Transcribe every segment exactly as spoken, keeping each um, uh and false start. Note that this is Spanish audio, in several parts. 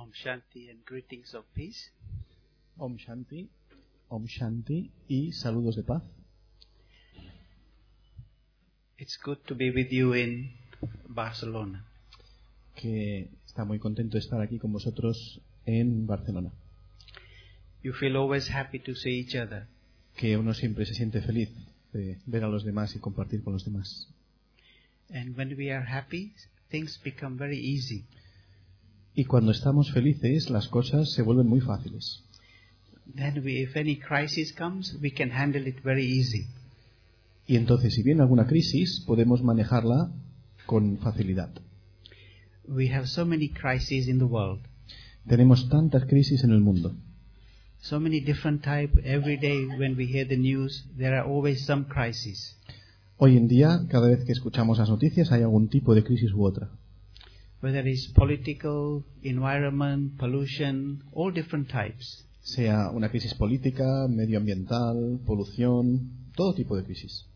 Om Shanti and greetings of peace. Om Shanti, Om Shanti y saludos de paz. It's good to be with you in Barcelona. Que está muy contento de estar aquí con vosotros en Barcelona. You feel always happy to see each other. Que uno siempre se siente feliz de ver a los demás y compartir con los demás. And when we are happy, things become very easy. Y cuando estamos felices, las cosas se vuelven muy fáciles. Then we, if any crisis comes, we can handle it very easy. Y entonces, si viene alguna crisis, podemos manejarla con facilidad. We have so many crises in the world. Tenemos tantas crisis en el mundo. So many different type. Every day when we hear the news, there are always some crises. Hoy en día, cada vez que escuchamos las noticias, hay algún tipo de crisis u otra. Whether it's political, environment, pollution, all different types. Sea una crisis política, medioambiental, polución, todo tipo de crisis.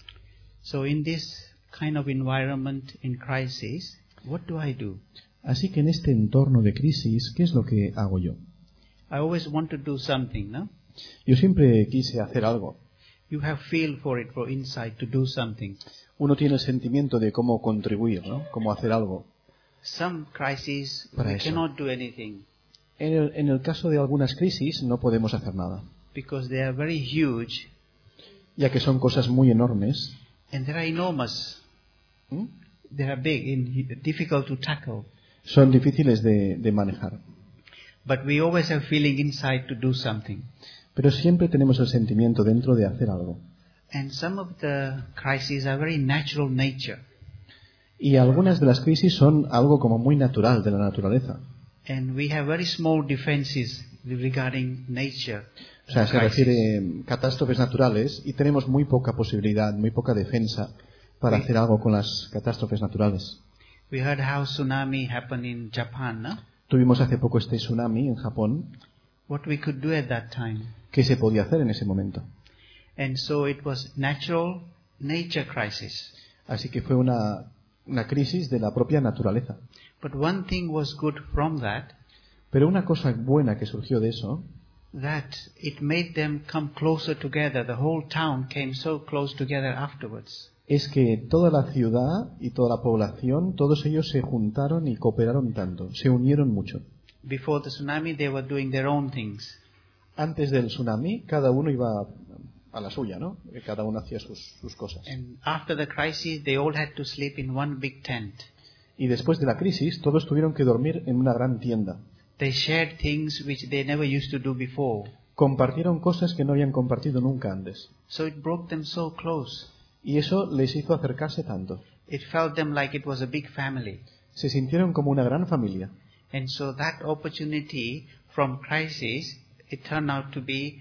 So in this kind of environment in crisis, what do I do? Así que en este entorno de crisis, ¿qué es lo que hago yo? I always want to do something, no? Yo siempre quise hacer algo. You have feel for it, for insight to do something. Uno tiene el sentimiento de cómo contribuir, ¿no? Cómo hacer algo. Some crises Para we eso. cannot do anything En el, en el caso de algunas crisis no podemos hacer nada, because they are very huge ya que son cosas muy enormes. and they are enormous. ¿Mm? They are big and difficult to tackle. Son difíciles de, de manejar. But we always have feeling inside to do something. Pero siempre tenemos el sentimiento dentro de hacer algo. And some of the crises are very natural nature. Y algunas de las crisis son algo como muy natural de la naturaleza. And we have very small defenses regarding nature. O sea, se crisis. refiere a catástrofes naturales y tenemos muy poca posibilidad, muy poca defensa para Sí. hacer algo con las catástrofes naturales. We heard how tsunami happened in Japan, no? Tuvimos hace poco este tsunami en Japón. What we could do at that time. ¿Qué se podía hacer en ese momento? And so it was natural nature crisis. Así que fue una, una crisis de la propia naturaleza. But one thing was good from that, Pero una cosa buena que surgió de eso that it made them come closer together. The whole town came so close together afterwards. es que toda la ciudad y toda la población, todos ellos se juntaron y cooperaron tanto, se unieron mucho. Before the tsunami, they were doing their own things. Antes del tsunami, cada uno iba a la suya, ¿no? Cada uno hacía sus, sus cosas. And after the crisis, they all had to sleep in one big tent. Y después de la crisis, todos tuvieron que dormir en una gran tienda. They shared things which they never used to do before. Compartieron cosas que no habían compartido nunca antes. So it brought them so close. Y eso les hizo acercarse tanto. It felt them like it was a big family. Se sintieron como una gran familia. And so that opportunity from crisis, it turned out to be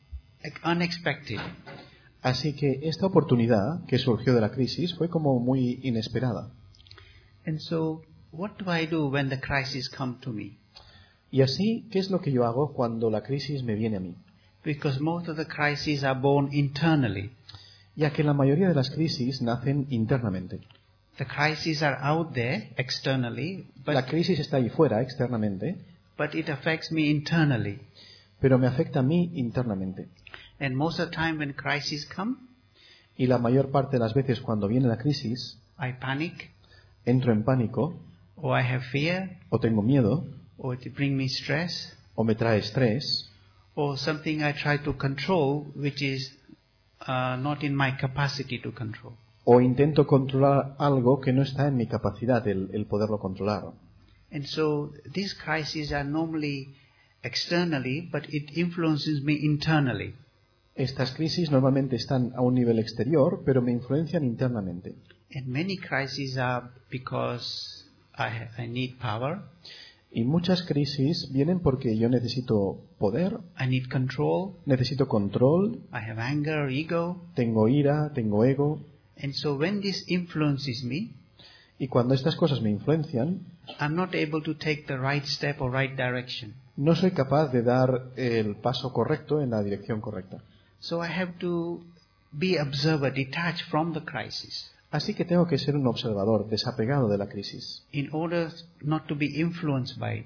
unexpected. Así que esta oportunidad que surgió de la crisis fue como muy inesperada. And so what do I do when the crisis come to me? Y así, ¿qué es lo que yo hago cuando la crisis me viene a mí? Because most of the crises are born internally. Ya que la mayoría de las crisis nacen internamente. The crises are out there externally, but, La crisis está ahí fuera, externamente, but it affects me internally. pero me afecta a mí internamente. And most of the time when crises come, Y la mayor parte de las veces cuando viene la crisis, I panic, entro en pánico, or I have fear, o tengo miedo, or it brings me stress, o me trae estrés, or something I try to control which is uh, not in my capacity to control. o intento controlar algo que no está en mi capacidad el, el poderlo controlar. And so these crises are normally externally, but it influences me internally. Estas crisis normalmente están a un nivel exterior, pero me influencian internamente. And many crises are because I, I need power, Y muchas crisis vienen porque yo necesito poder, I need control, necesito control, I have anger, ego. tengo ira, tengo ego. And so when this influences me, Y cuando estas cosas me influencian, I'm not able to take the right step or right direction. no soy capaz de dar el paso correcto en la dirección correcta. So I have to be observer, detached from the crisis. Así que tengo que ser un observador, desapegado de la crisis. In order not to be influenced by it.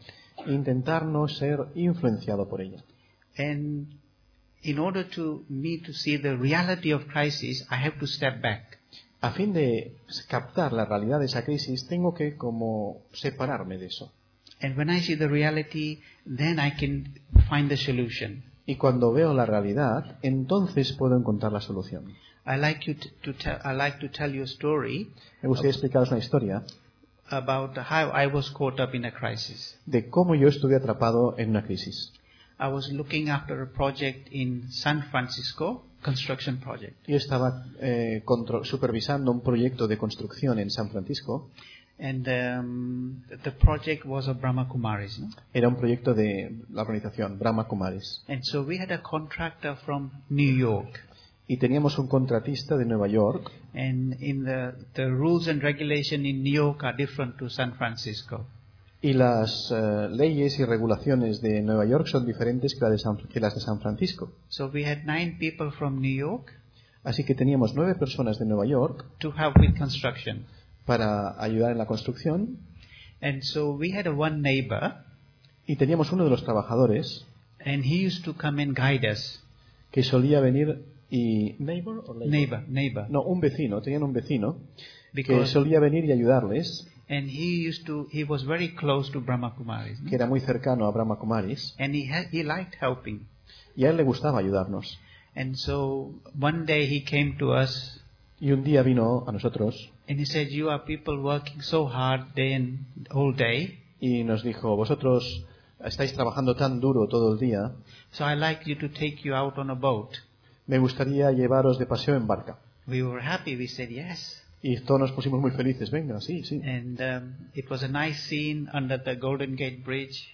Intentar no ser influenciado por ella. And in order to me to see the reality of crisis, I have to step back. A fin de captar la realidad de esa crisis, tengo que como separarme de eso. And when I see the reality, then I can find the solution. Y cuando veo la realidad, entonces puedo encontrar la solución. I like you to, to tell. I like to tell you a story Me gustaría explicaros una historia about how I was caught up in a crisis. de cómo yo estuve atrapado en una crisis. I was looking after a project in San Francisco, construction project. Yo estaba eh, contro- supervisando un proyecto de construcción en San Francisco. And um, the project was of Brahma Kumaris. No? Era un proyecto de la organización Brahma Kumaris. And so we had a contractor from New York. Y teníamos un contratista de Nueva York. And in the, the rules and regulation in New York are different to San Francisco. Y las uh, leyes y regulaciones de Nueva York son diferentes que, la de San, que las de San Francisco. So we had nine people from New York Así que teníamos nueve personas de Nueva York to help with construction. para ayudar en la construcción. And so we had a one neighbor, Y teníamos uno de los trabajadores and he used to come and guide us. que solía venir y... ¿Neighbor o labor? Neighbor, neighbor. No, un vecino. Tenían un vecino que Because solía venir y ayudarles, and he used to he was very close to Brahma Kumaris. No? que era muy cercano a Brahma Kumaris. And he had, he liked helping. Y a él le gustaba ayudarnos. And so one day he came to us Y un día vino a nosotros and he said, "You are people working so hard day and all day. y nos dijo, vosotros estáis trabajando tan duro todo el día, So I like you to take you out on a boat." me gustaría llevaros de paseo en barca. We were happy. We said yes. Y todos nos pusimos muy felices, venga, sí, sí. And um, it was a nice scene under the Golden Gate Bridge.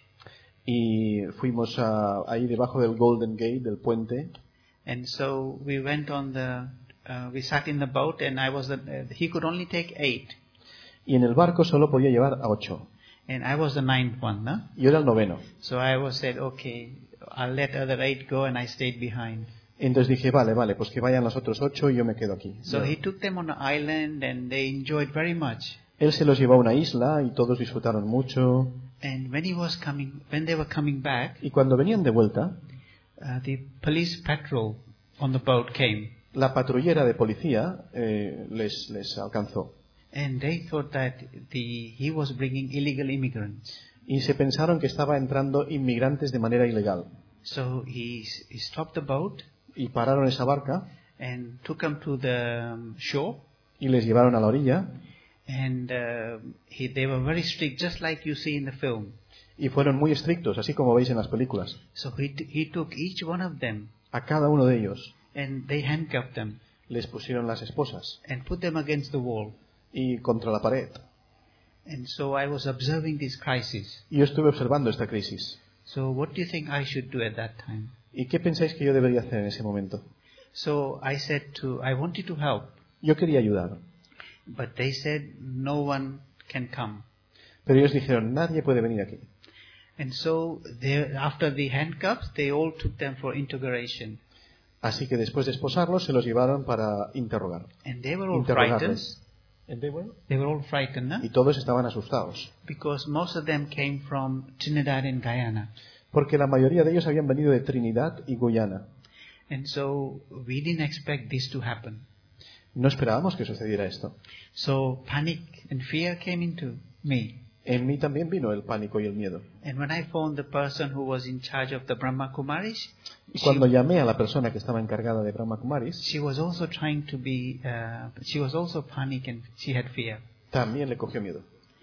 Y fuimos a, ahí debajo del Golden Gate, del puente, And so we went on the, uh, we sat in the boat, and I was the, uh, he could only take eight, y en el barco solo podía llevar a ocho. and I was the ninth one, no? Y yo era el noveno. So I was said, okay, I'll let other eight go, and I stayed behind. Entonces dije, vale, vale, pues que vayan los otros ocho y yo me quedo aquí. So he took them on an island, and they enjoyed very much. Él se los llevó a una isla y todos disfrutaron mucho. And when he was coming, when they were coming back, Y cuando venían de vuelta, uh, the police patrol on the boat came, la patrullera de policía eh, les, les alcanzó. and they thought that the he was bringing illegal immigrants. Y se pensaron que estaba entrando inmigrantes de manera ilegal. So he, he stopped the boat Y pararon esa barca and took them to the um, shore. y les llevaron a la orilla. And uh, he, they were very strict, just like you see in the film. Y fueron muy estrictos, así como veis en las películas. So he, t- he took each one of them A cada uno de ellos and they handcuffed them les pusieron las esposas and put them against the wall. y contra la pared. And so I was observing this crisis. Y yo estuve observando esta crisis. So what do you think I should do at that time? ¿Y qué pensáis que yo debería hacer en ese momento? So I said to, I wanted to help, Yo quería ayudar, but they said no one can come. pero ellos dijeron, nadie puede venir aquí. And so they, after the handcuffs, they all took them for interrogation. Así que después de esposarlos, se los llevaron para interrogar. And they were all frightened. Interrogarles. And they were- They were all frightened, no? Y todos estaban asustados, Because most of them came from Trinidad and Guyana. porque la mayoría de ellos habían venido de Trinidad y Guyana. And so we didn't expect this to happen. No esperábamos que sucediera esto. So panic and fear came into me. En mí también vino el pánico y el miedo. And when I phoned the person who was in charge of the Brahma Kumaris, Y cuando she, llamé a la persona que estaba encargada de Brahma Kumaris, she was also trying to be, uh, she was also panic and she had fear. también le cogió miedo.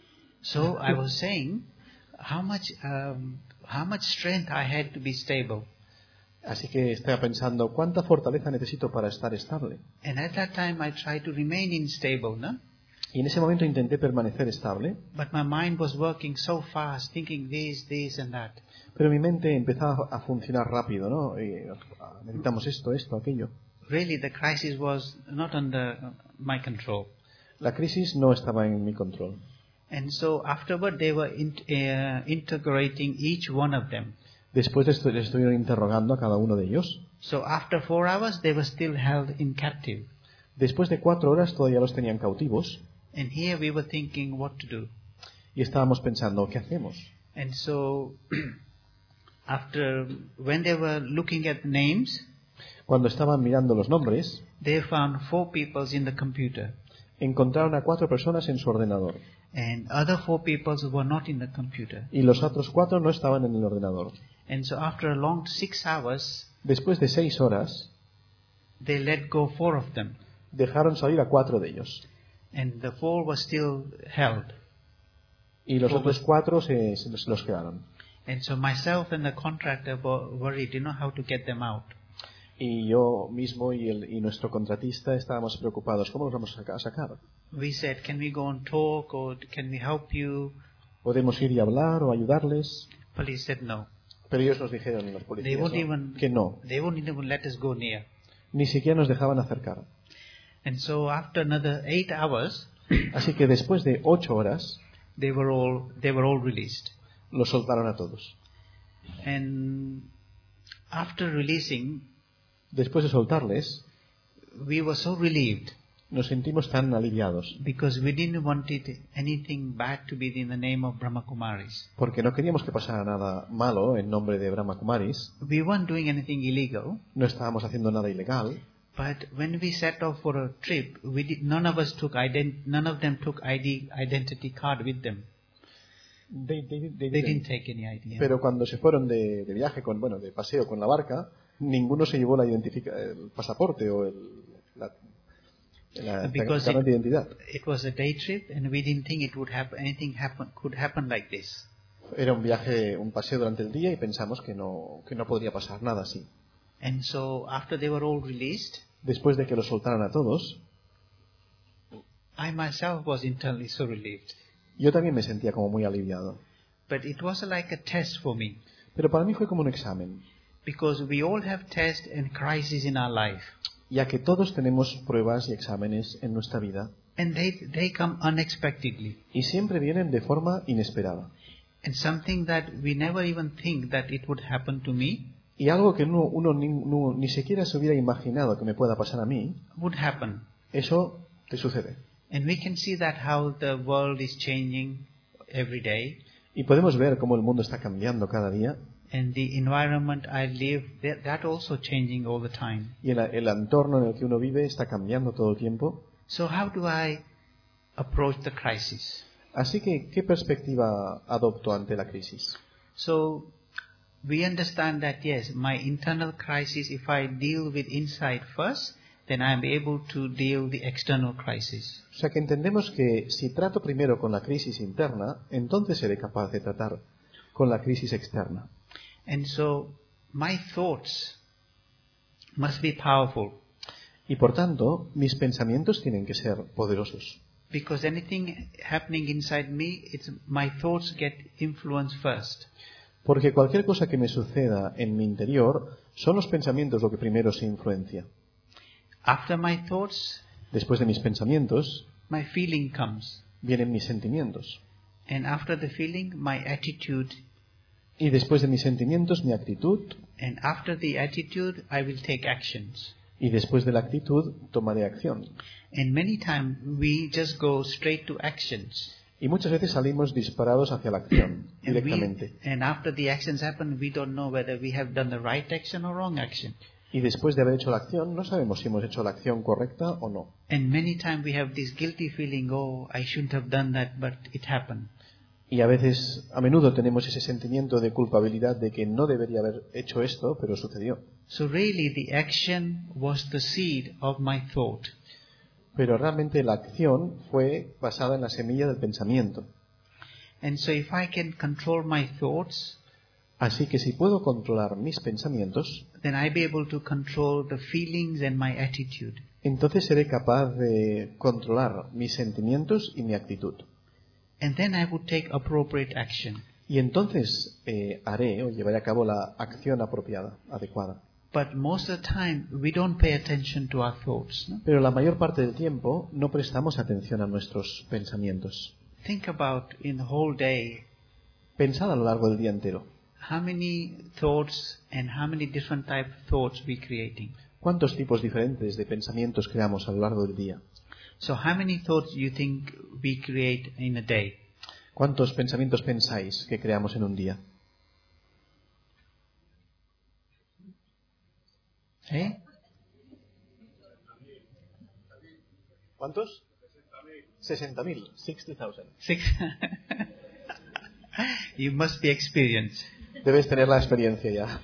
So I was saying how much, um, how much strength I had to be stable. Así que estaba pensando, ¿cuánta fortaleza necesito para estar estable? And at that time I tried to remain unstable, no? Y en ese momento intenté permanecer estable, But my mind was working so fast, thinking this, this and that. pero mi mente empezaba a funcionar rápido, ¿no? Y, ah, necesitamos esto, esto, aquello. Really, the crisis was not under uh, my control. La crisis no estaba en mi control. And so afterward, they were in, uh, integrating each one of them. Después de esto, les estuvieron interrogando a cada uno de ellos. So after four hours, they were still held in captive. Después de cuatro horas todavía los tenían cautivos And here we were thinking what to do. y estábamos pensando, ¿qué hacemos? And so, after, when they were looking at names, Cuando estaban mirando los nombres, they found four peoples in the computer. encontraron a cuatro personas en su ordenador. And other four peoples were not in the computer. Y los otros cuatro no estaban en el ordenador. And so after a long six hours, Después de seis horas, they let go four of them. dejaron salir a cuatro de ellos. And the four were still held. Y los Four otros was- cuatro se, se los- los quedaron. And so myself and the contractor were worried, you know, how to get them out. Y yo mismo y, el, y nuestro contratista estábamos preocupados. ¿Cómo los vamos a saca- a sacar? We said, can we go and talk, or can we help you? ¿Podemos ir y hablar o ayudarles? Police said no. Pero ellos nos dijeron, los They policías, won't ¿no? even, que no. they won't even let us go near. Ni siquiera nos dejaban acercar. And so after another eight hours, Así que después de ocho horas, they were all, they were all released. los soltaron a todos. And after releasing, Después de soltarles, we were so relieved nos sentimos tan aliviados, because we didn't want it, anything bad to be in the name of Brahma Kumaris. porque no queríamos que pasara nada malo en nombre de Brahma Kumaris. We weren't doing anything illegal, No estábamos haciendo nada ilegal. but when we set off for a trip, we did, none of us took ident, none of them took I D identity card with them. They- they- they They didn't. didn't take any I D. Pero cuando se fueron de, de viaje, con, bueno, de paseo con la barca, ninguno se llevó la identifica, el pasaporte o el, la, la, la Because carnet de it- identidad. It was a day trip, and we didn't think it would happen. Anything happen could happen like this. Era un viaje, un paseo durante el día y pensamos que no, que no podría pasar nada así. And so after they were all released, Después de que los soltaran a todos, I myself was internally so relieved. yo también me sentía como muy aliviado. But it was like a test for me, Pero para mí fue como un examen, because we all have tests and crises in our life, ya que todos tenemos pruebas y exámenes en nuestra vida and they they come unexpectedly, y siempre vienen de forma inesperada. and something that we never even think that it would happen to me Y algo que uno, uno ni, no- ni siquiera se hubiera imaginado que me pueda pasar a mí, would happen. eso te sucede. And we can see that how the world is changing every day, Y podemos ver cómo el mundo está cambiando cada día and the environment I live, that, that also changing all the time. y el, el entorno en el que uno vive está cambiando todo el tiempo. So how do I approach the crisis? Así que, ¿qué perspectiva adopto ante la crisis? So we understand that yes, my internal crisis, if I deal with inside first, then I'm able to deal the external crisis. O sea que entendemos que si trato primero con la crisis interna, entonces seré capaz de tratar con la crisis externa. And so my thoughts must be powerful, Y por tanto, mis pensamientos tienen que ser poderosos. because anything happening inside me, it's my thoughts get influenced first. Porque cualquier cosa que me suceda en mi interior, son los pensamientos lo que primero se influencia. After my thoughts, Después de mis pensamientos, my feeling comes. vienen mis sentimientos. And after the feeling, my attitude. Y después de mis sentimientos, mi actitud. And after the attitude, I will take actions. Y después de la actitud, tomaré acción. And many times we just go straight to actions. Y muchas veces salimos disparados hacia la acción, And, directamente. we, and after the actions happen, we don't know whether we have done the right action or wrong action. Y después de haber hecho la acción, no sabemos si hemos hecho la acción correcta o no. And many times we have this guilty feeling, oh, I shouldn't have done that, but it happened. Y a veces, a menudo tenemos ese sentimiento de culpabilidad de que no debería haber hecho esto, pero sucedió. So really the action was the seed of my thought. Pero realmente la acción fue basada en la semilla del pensamiento. And so if I can control my thoughts, Así que si puedo controlar mis pensamientos, then I'll be able to control the feelings and my attitude. entonces seré capaz de controlar mis sentimientos y mi actitud. And then I would take appropriate action. Y entonces eh, haré o llevaré a cabo la acción apropiada, adecuada. But most of the time, we don't pay attention to our thoughts. No? Pero la mayor parte del tiempo no prestamos atención a nuestros pensamientos. Think about in the whole day, Pensad a lo largo del día entero. how many thoughts and how many different type of thoughts we creating. ¿Cuántos tipos diferentes de pensamientos creamos a lo largo del día? So how many thoughts you think we create in a day? ¿Cuántos pensamientos pensáis que creamos en un día? ¿Eh? ¿Cuántos? sesenta mil. sesenta mil. Six. You must be experienced. Debes tener la experiencia ya.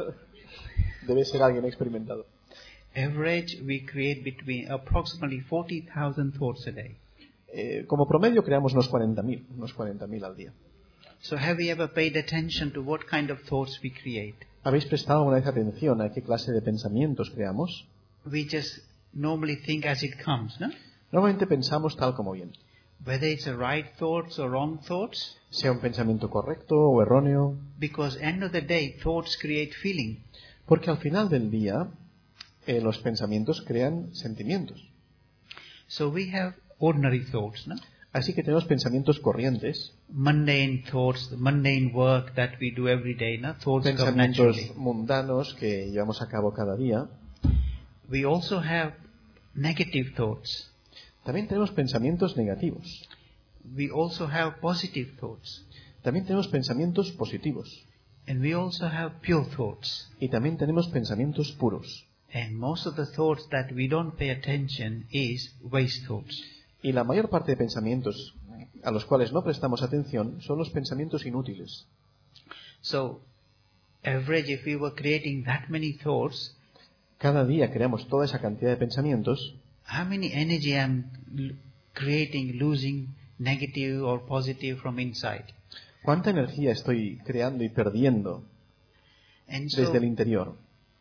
Debes ser alguien experimentado. Average, we create between approximately forty thousand thoughts a day. Eh, como promedio creamos unos cuarenta mil, unos cuarenta mil al día. So have you ever paid attention to what kind of thoughts we create? ¿Habéis prestado alguna vez atención a qué clase de pensamientos creamos? We just normally think as it comes, no? Normalmente pensamos tal como viene. Whether it's a right thoughts or wrong thoughts, Sea un pensamiento correcto o erróneo, because end of the day, thoughts create feeling. porque al final del día eh, los pensamientos crean sentimientos. So we have ordinary thoughts, no? Así que tenemos pensamientos corrientes, Mundane thoughts, the mundane work that we do every day, no? Thoughts come pensamientos naturally. mundanos que llevamos a cabo cada día. We also have negative thoughts. También tenemos pensamientos negativos. We also have positive thoughts. También tenemos pensamientos positivos. And we also have pure thoughts. Y también tenemos pensamientos puros. And most of the thoughts that we don't pay attention is waste thoughts. Y la mayor parte de pensamientos a los cuales no prestamos atención son los pensamientos inútiles. So, average, if we were creating that many thoughts, Cada día creamos toda esa cantidad de pensamientos. how many energy I'm l- creating, losing negative or positive from inside? ¿Cuánta energía estoy creando y perdiendo And so, desde el interior?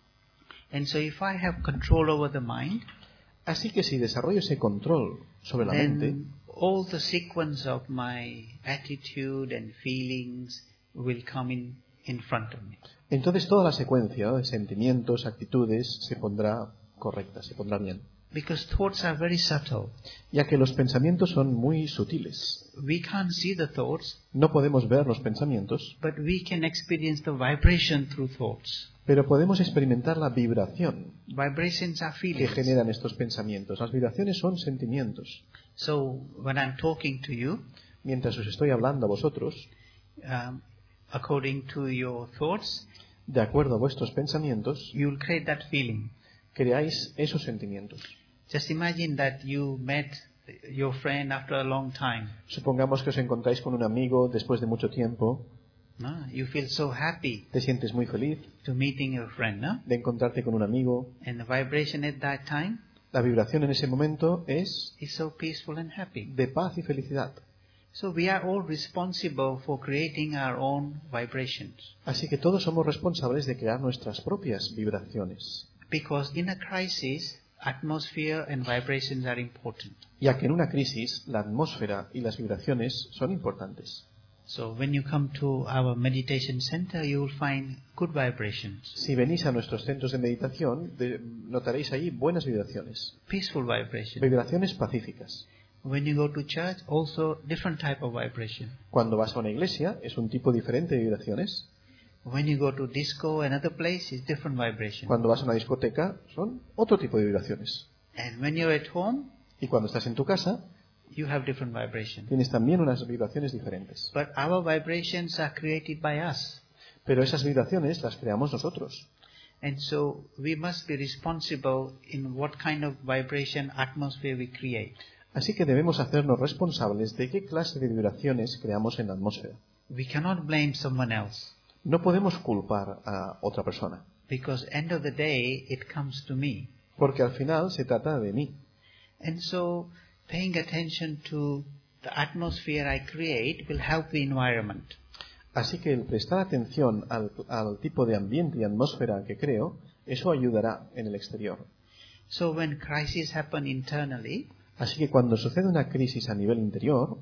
and so if I have control over the mind, Así que si desarrollo ese control sobre la mente, then all the sequence of my attitude and feelings will come in, in front of me. entonces toda la secuencia de sentimientos, actitudes, se pondrá correcta, se pondrá bien. Because thoughts are very subtle. Ya que los pensamientos son muy sutiles. We can't see the thoughts, No podemos ver los pensamientos, but we can experience the vibration through thoughts. pero podemos experimentar la vibración Vibrations are que feelings. generan estos pensamientos. Las vibraciones son sentimientos. So when I'm talking to you, Mientras os estoy hablando a vosotros, um, according to your thoughts, de acuerdo a vuestros pensamientos, you'll create that feeling. creáis esos sentimientos. Just imagine that you met your friend after a long time. Supongamos que os encontráis con un amigo después de mucho tiempo, No? You feel so happy te sientes muy feliz to meeting your friend, no? de encontrarte con un amigo. And the vibration at that time La vibración en ese momento es is so peaceful and happy. de paz y felicidad. So we are all responsible for creating our own vibrations. Así que todos somos responsables de crear nuestras propias vibraciones, Because in a crisis, atmosphere and vibrations are important. ya que en una crisis la atmósfera y las vibraciones son importantes. So when you come to our meditation center, you will find good vibrations, Si venís a nuestros centros de meditación, de- notaréis allí buenas vibraciones, peaceful vibrations. vibraciones pacíficas. When you go to church, also different type of vibration. Cuando vas a una iglesia, es un tipo diferente de vibraciones. When you go to disco and other place, it's different vibration. Cuando vas a una discoteca, son otro tipo de vibraciones. And when you're at home, Y cuando estás en tu casa, you have different vibration. tienes también unas vibraciones diferentes. But our vibrations are created by us. Pero esas vibraciones las creamos nosotros. And so we must be responsible in what kind of vibration atmosphere we create. Así que debemos hacernos responsables de qué clase de vibraciones creamos en la atmósfera. We cannot blame someone else. No podemos culpar a otra persona, Because end of the day, it comes to me. porque al final se trata de mí. And so paying attention to the atmosphere I create will help the environment. Así que el prestar atención al, al tipo de ambiente y atmósfera que creo, eso ayudará en el exterior. So when crises happen internally, Así que cuando sucede una crisis a nivel interior,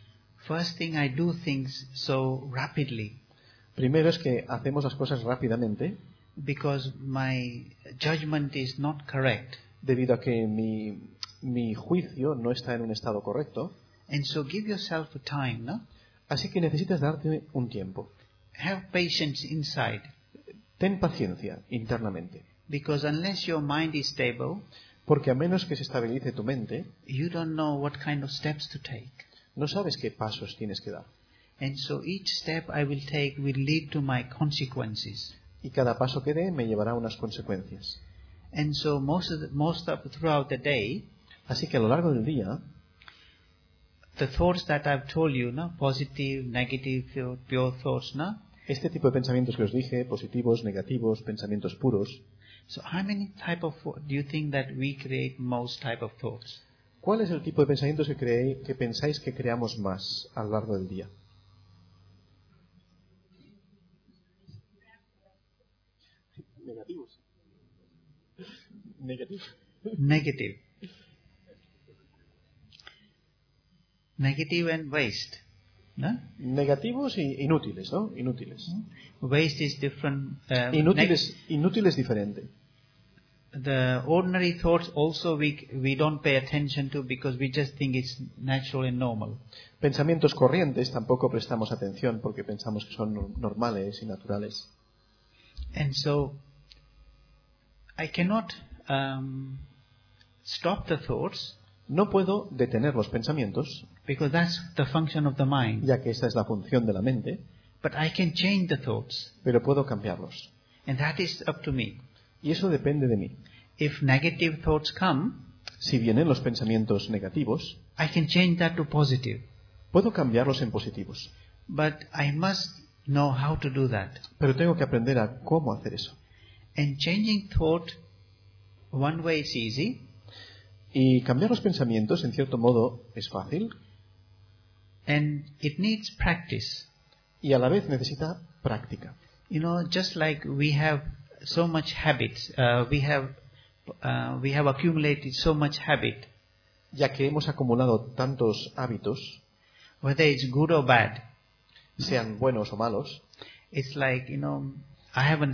first thing I do things so rapidly primero es que hacemos las cosas rápidamente, because my judgment is not correct. debido a que mi, mi juicio no está en un estado correcto. And so give yourself a time, no? Así que necesitas darte un tiempo. Have patience inside. Ten paciencia internamente, Because unless your mind is stable, porque a menos que se estabilice tu mente, you don't know what kind of steps to take. no sabes qué pasos tienes que dar. And so each step I will take will lead to my consequences. Y cada paso que dé me llevará a unas consecuencias. And so most of the, most of throughout the day, Así que a lo largo del día, the thoughts that I've told you, no, positive, negative, pure thoughts, no. este tipo de pensamientos que os dije, positivos, negativos, pensamientos puros, So how many type of do you think that we create most type of thoughts? ¿cuál es el tipo de pensamientos que, creéis, que pensáis que creamos más a lo largo del día? Negativos. Negativos. Negative. Negative and waste. No? Negativos y inútiles, ¿no? Inútiles. Waste is different. Um, Inútiles, inútil es diferente. The ordinary thoughts also we we don't pay attention to because we just think it's natural and normal. Pensamientos corrientes tampoco prestamos atención porque pensamos que son normales y naturales. And so I cannot um, stop the thoughts No puedo detener los pensamientos, because that's the function of the mind. ya que esa es la función de la mente, But I can change the thoughts, pero puedo cambiarlos. and that is up to me. Y eso depende de mí. If negative thoughts come, Si vienen los pensamientos negativos, I can change that to positive. puedo cambiarlos en positivos. But I must know how to do that. Pero tengo que aprender a cómo hacer eso. And changing thought, one way is easy, Y cambiar los pensamientos, en cierto modo, es fácil and it needs practice. y a la vez necesita práctica. You know, just like we have so much habits, uh, we have uh, we have accumulated so much habit, Ya que hemos acumulado tantos hábitos, whether it's good or bad. sean buenos o malos, It's like, you know, I haven't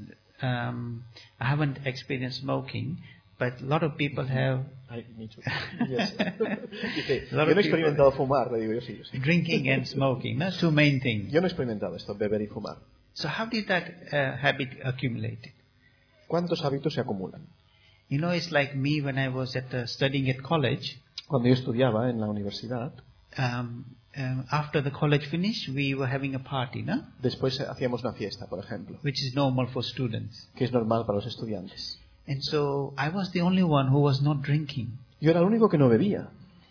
um, I haven't experienced smoking, but a lot of people have Ay, me too. Yes. Dice, A lot yo of no he people- experimentado fumar, le digo yo sí, yo sí. drinking and smoking. That's two main things. Yo no he experimentado esto, beber y fumar. So how did that uh, habit accumulate? ¿Cuántos hábitos se acumulan? You know, it's like me when I was at uh, studying at college. Cuando yo estudiaba en la universidad, Um, um, after the college finished, we were having a party, no? después hacíamos una fiesta, por ejemplo, Which is normal for students. que es normal para los estudiantes. And so I was the only one who was not drinking. Yo era el único que no bebía.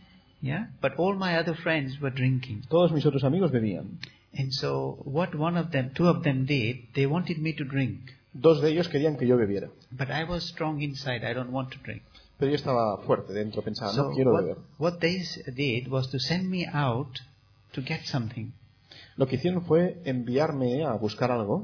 Yeah? But all my other friends were drinking. Todos mis otros amigos bebían. And so what one of them, two of them did, they wanted me to drink. Dos de ellos querían que yo bebiera. But I was strong inside. I don't want to drink. Pero yo estaba fuerte dentro, pensaba, So no quiero what, beber. what they s- did was to send me out to get something. Lo que hicieron fue enviarme a buscar algo,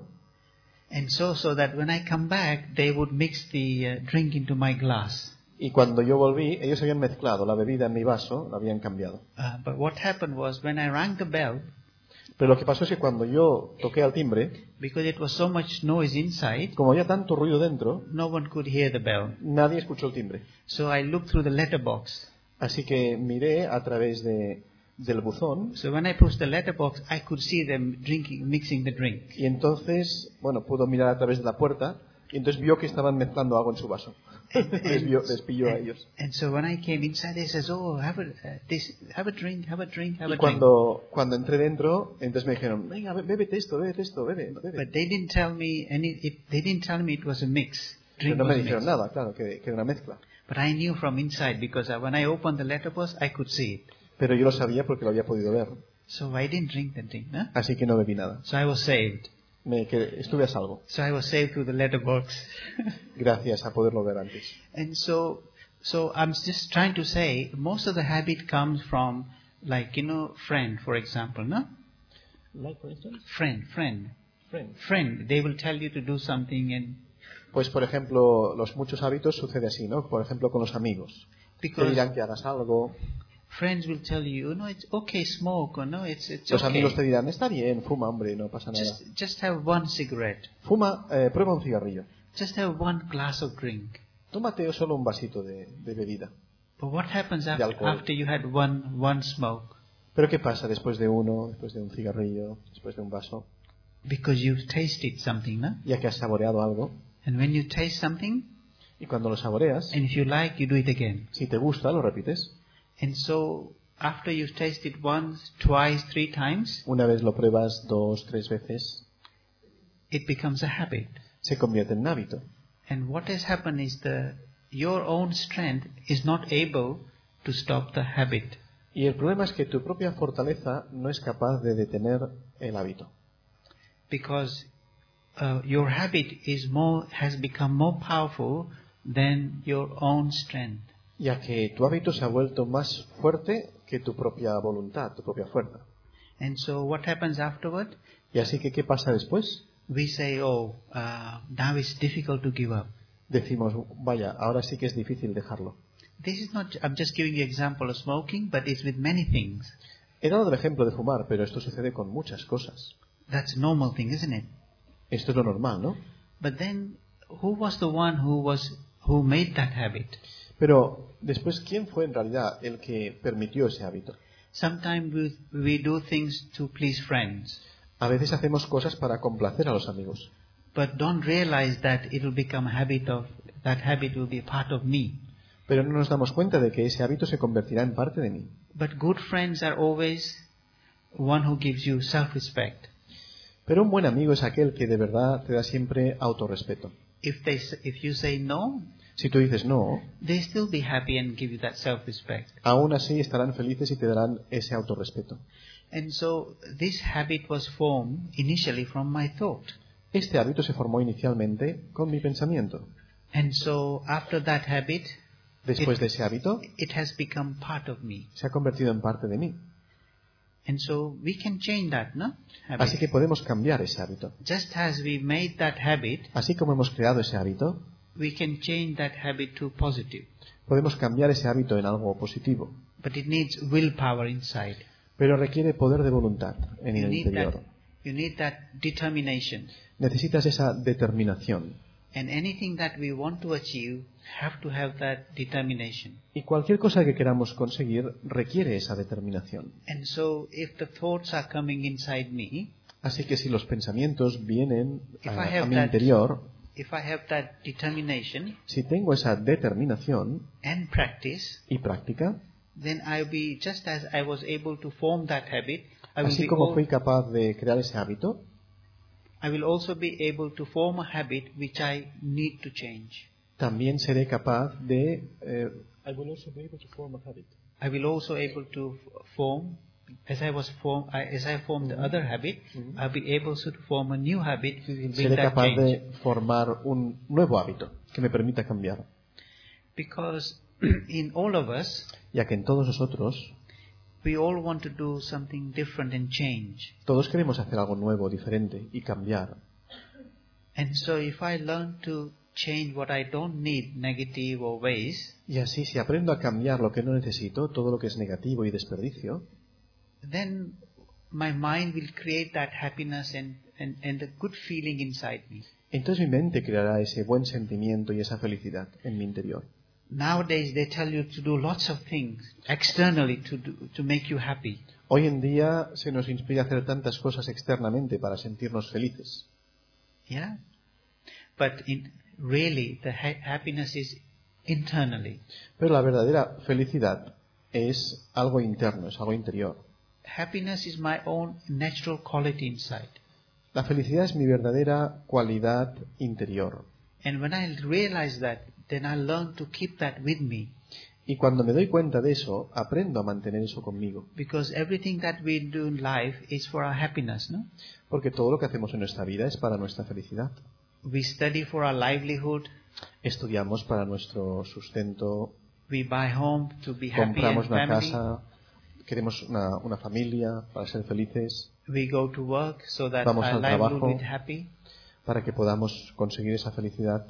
And so, so that when I come back, they would mix the uh, drink into my glass. y cuando yo volví, ellos habían mezclado la bebida en mi vaso, la habían cambiado. Uh, but what happened was when I rang the bell, Pero lo que pasó es que cuando yo toqué al timbre, because it was so much noise inside, como había tanto ruido dentro, no one could hear the bell. nadie escuchó el timbre. So I looked through the letterbox. Así que miré a través de, del buzón So when I pushed the letterbox, I could see them drinking, mixing the drink. y entonces, bueno, pudo mirar a través de la puerta y entonces vio que estaban mezclando algo en su vaso. les, vio, les pilló a ellos. And so when I came inside, they says, "Oh, have a uh, this, have a drink, have a drink, have Y a drink." cuando, cuando entré dentro, entonces me dijeron, venga, bé- bébete esto, bébete esto, bebe, bebe. But they didn't tell me any. It, they didn't tell me it was a mix. Pero Drink no me was dijeron mixed. nada, claro, que, que era una mezcla. But I knew from inside because I, when I opened the letterbox, I could see it. Pero yo lo sabía porque lo había podido ver. So I didn't drink the drink. No? Así que no bebí nada. So I was saved. Me quedé- estuve a salvo, So I was saved through the letterbox. gracias a poderlo ver antes. And so, so I'm just trying to say, most of the habit comes from, like, you know, friend, for example, no? Like, for instance? Friend, friend, Friend. friend. They will tell you to do something, and Pues, por ejemplo, los muchos hábitos sucede así, ¿no? Por ejemplo, con los amigos. Te because dirán que hagas algo. friends will tell you, you know, it's okay, smoke, or no, it's it's Los amigos te okay. dirán, está bien, fuma, hombre, no pasa nada. Just just have one cigarette. Fuma, eh, prueba un cigarrillo. Just have one glass of drink. Tómate solo un vasito de, de bebida. But what happens after, alcohol. after you had one one smoke? Pero ¿qué pasa después de uno, después de un cigarrillo, después de un vaso? Because you've tasted something, no? Ya que has saboreado algo. And when you taste something, Y cuando lo saboreas, and if you like, you do it again. si te gusta, lo repites. And so after you taste it once, twice, three times, Una vez lo pruebas dos, tres veces, it becomes a habit. se convierte en un hábito. And what has happened is the your own strength is not able to stop the habit. Y el problema es que tu propia fortaleza no es capaz de detener el hábito. Because uh, your habit is more has become more powerful than your own strength. Ya que tu hábito se ha vuelto más fuerte que tu propia voluntad, tu propia fuerza. And so what happens afterward? Y así que, ¿qué pasa después? We say, oh, uh, now it's difficult to give up. Decimos, vaya, ahora sí que es difícil dejarlo. This is not, I'm just giving you an example of smoking, but it's with many things. He dado el ejemplo de fumar, pero esto sucede con muchas cosas. That's a normal thing, isn't it? Esto es lo normal, ¿no? But then, who was the one who was, who made that habit? Pero después, ¿quién fue en realidad el que permitió ese hábito? Sometimes we, we do things to please friends, A veces hacemos cosas para complacer a los amigos, but don't realize that it will become a habit of, that habit will be a part of me. pero no nos damos cuenta de que ese hábito se convertirá en parte de mí. But good friends are always one who gives you self-respect. Pero un buen amigo es aquel que de verdad te da siempre autorrespeto. If they, s- if you say no, Si tú dices no, they still be happy and give you that self-respect. aún así estarán felices y te darán ese autorrespeto. And so this habit was formed initially from my thought. Este hábito se formó inicialmente con mi pensamiento. And so after that habit, Después de ese hábito, it has become part of me. se ha convertido en parte de mí. And so we can change that, no? Habit. Así que podemos cambiar ese hábito. Just as we made that habit, Así como hemos creado ese hábito, we can change that habit to positive. podemos cambiar ese hábito en algo positivo. But it needs willpower inside. Pero requiere poder de voluntad en You el need that, interior. you need that determination. Necesitas esa determinación. And anything that we want to achieve have to have that determination. Y cualquier cosa que queramos conseguir requiere esa determinación. And so if the thoughts are coming inside me, Así que si los pensamientos vienen If I a, have a mi that- interior, if I have that determination si tengo esa determinación and practice, y práctica, then I'll be just as I was able to form that habit, I will, así be como al- fui capaz de crear ese hábito, I will also be able to form a habit which I need to change. también seré capaz de... eh, I will also be able to form a habit. I will also able to f- form, as I was form, I, as I formed the other habit, I'll be able to form a new habit which will bring Seré that capaz change. de formar un nuevo hábito que me permita cambiar. Because in all of us, Ya que en todos nosotros, we all want to do something different and change. todos queremos hacer algo nuevo, diferente y cambiar. And so if I learn to change what I don't need, negative or waste, Y así, si aprendo a cambiar lo que no necesito, todo lo que es negativo y desperdicio, then my mind will create that happiness and, and, and the good feeling inside me. entonces mi mente creará ese buen sentimiento y esa felicidad en mi interior. Nowadays they tell you to do lots of things externally to do, to make you happy. Hoy en día se nos inspira a hacer tantas cosas externamente para sentirnos felices. Yeah? But in, really the ha- happiness is internally. Pero la verdadera felicidad es algo interno, es algo interior. Happiness is my own natural quality inside. La felicidad es mi verdadera cualidad interior. And when I realize that, then I learn to keep that with me. Y cuando me doy cuenta de eso, aprendo a mantener eso conmigo. Because everything that we do in life is for our happiness, no? Porque todo lo que hacemos en nuestra vida es para nuestra felicidad. We study for our livelihood. Estudiamos para nuestro sustento, We buy home to be happy and compramos una family. casa, queremos una, una familia para ser felices, We go to work so that Vamos our al livelihood trabajo. will be happy. para que podamos conseguir esa felicidad.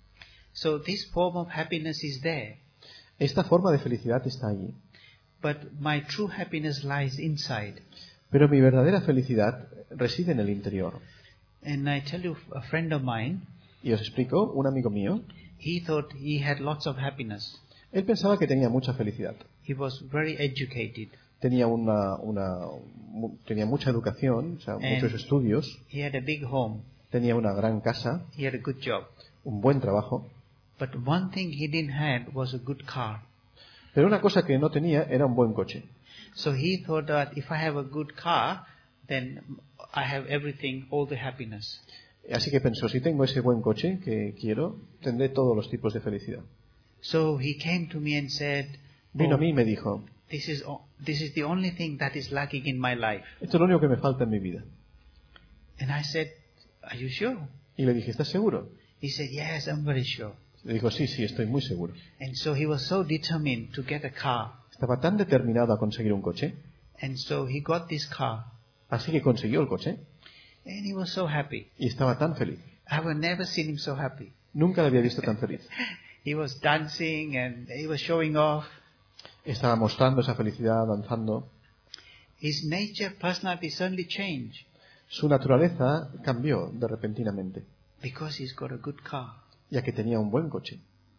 So this form of happiness is there. Esta forma de felicidad está allí. But my true happiness lies inside. Pero mi verdadera felicidad reside en el interior. And I tell you, a friend of mine, Y os explico, un amigo mío, he thought he had lots of happiness. él pensaba que tenía mucha felicidad. He was very educated. Tenía una, una mu- tenía mucha educación, o sea, And- muchos estudios, He had a big home. tenía una gran casa, He had a good job. un buen trabajo, But one thing he didn't have was a good car. pero una cosa que no tenía era un buen coche. So he thought that if I have a good car, then I have everything, all the happiness. Así que pensó, si tengo ese buen coche que quiero, tendré todos los tipos de felicidad. So he came to me and said, Vino oh, a mí y me dijo, this is o- this is the only thing that is lacking in my life. esto es lo único que me falta en mi vida. And I said, are you sure? Y le dije, ¿estás seguro? He said, yes, I'm very sure. Le dijo, sí, sí, estoy muy seguro. And so he was so determined to get a car. Estaba tan determinado a conseguir un coche, And so he got this car. así que consiguió el coche And he was so happy. y estaba tan feliz. I have never seen him so happy. Nunca le había visto tan feliz. He was dancing and he was showing off. Estaba mostrando esa felicidad, danzando. His nature, personality suddenly changed Su naturaleza cambió de repentinamente, because he's got a good car. ya que tenía un buen coche.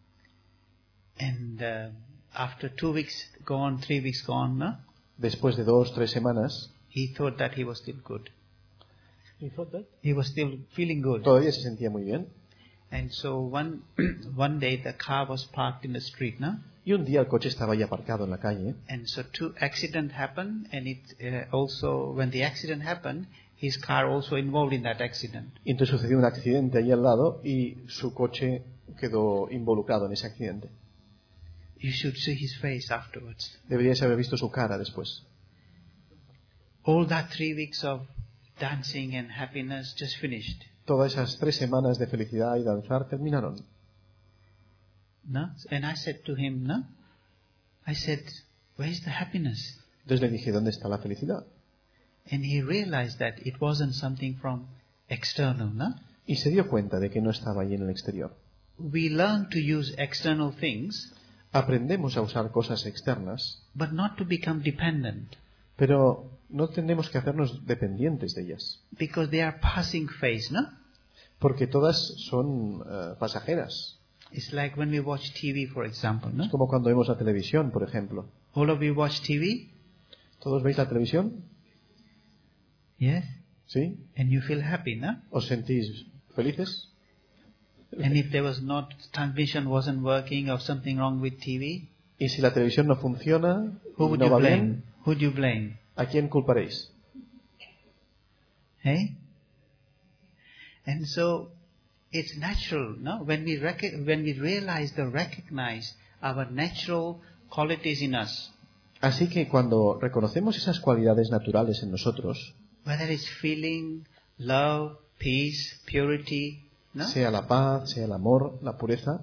And uh, after two weeks gone, three weeks gone, no? Después de dos, tres semanas, He thought that he was still good. He was still feeling good. todavía se sentía muy bien. And so one one day the car was parked in the street, no? Y un día el coche estaba ahí aparcado en la calle. And so two accident happened, and it uh, also when the accident happened, his car also involved in that accident. Y entonces sucedió un accidente ahí al lado y su coche quedó involucrado en ese accidente. You should see his face afterwards. Deberíais haber visto su cara después. All that three weeks of dancing and happiness just finished. Todas esas tres semanas de felicidad y danzar terminaron. No? And I said to him, no? I said, where's the happiness? Entonces le dije, ¿dónde está la felicidad? And he realized that it wasn't something from external, no? Y se dio cuenta de que no estaba ahí en el exterior. We learn to use external things, Aprendemos a usar cosas externas, but not to become dependent, pero no tenemos que hacernos dependientes de ellas, because they are passing phase, no? porque todas son eh, pasajeras. It's like when we watch T V, for example, no? Es como cuando vemos la televisión, por ejemplo. All of you watch T V? ¿Todos veis la televisión? Yes? ¿Sí? And you feel happy, no? ¿Os sentís felices? And if there was not, transmission wasn't working or something wrong with T V, Y si la televisión no funciona, who y would no you va blame? bien, Who would you blame? ¿a quién culparéis? Hey? And so, it's natural, no? When we rec- when we realize the recognize our natural qualities in us, Así que cuando reconocemos esas cualidades naturales en nosotros, whether it's feeling, love, peace, purity, no? sea la paz, sea el amor, la pureza,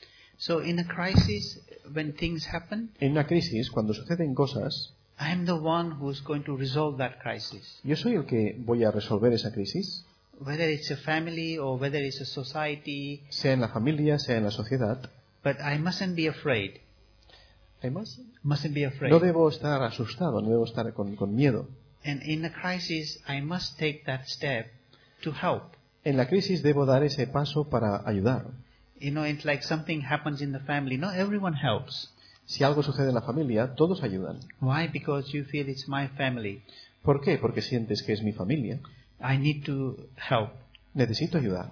So in a crisis, when things happen, en una crisis, cuando suceden cosas, I am the one who's going to resolve that crisis. yo soy el que voy a resolver esa crisis, Whether it's a family or whether it's a society, sea en la familia, sea en la sociedad. but I mustn't be afraid. ¿Hay más? Mustn't be afraid. No debo estar asustado, no debo estar con, con miedo. And in a crisis, I must take that step to help. En la crisis debo dar ese paso para ayudar. You know, it's like something happens in the family. Not everyone helps. Si algo sucede en la familia, todos ayudan. Why? Because you feel it's my family. ¿Por qué? Porque sientes que es mi familia. I need to help. Necesito ayudar.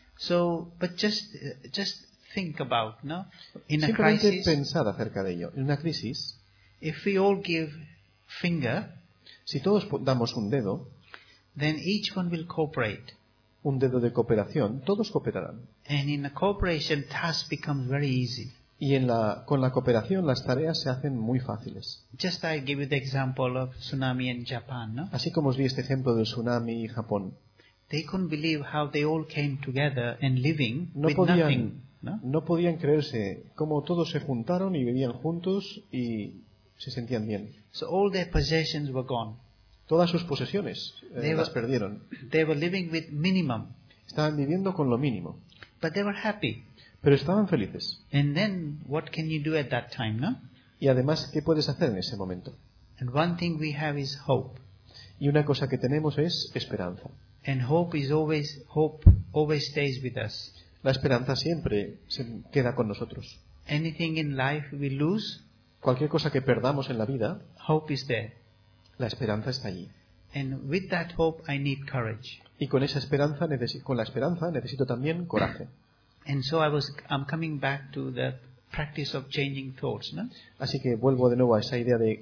So, but just uh, just think about, no? In a Simplemente crisis, pensad acerca de ello. En una crisis, if we all give finger, si todos po- damos un dedo, then each one will cooperate. un dedo de cooperación, todos cooperarán. And in a cooperation, task becomes very easy. Y en la, con la cooperación las tareas se hacen muy fáciles. Just I give you the example of tsunami in Japan, no? Así como os di este ejemplo del tsunami y Japón. They couldn't believe how they all came together and living No with nothing, podían, no? no podían creerse cómo todos se juntaron y vivían juntos y se sentían bien. So all their possessions were gone. Todas sus posesiones eh, They las were- perdieron. They were living with minimum, Estaban viviendo con lo mínimo, but they were happy. pero estaban felices. And then what can you do at that time, no? Y además, ¿qué puedes hacer en ese momento? And one thing we have is hope. Y una cosa que tenemos es esperanza. And hope is always, hope always stays with us. La esperanza siempre se queda con nosotros. Anything in life we lose, Cualquier cosa que perdamos en la vida, hope is there. la esperanza está allí. And with that hope, I need courage. Y con esa esperanza, necesi- con la esperanza necesito también coraje. And so I was, I'm coming back to the practice of changing thoughts, no? Así que vuelvo de nuevo a esa idea de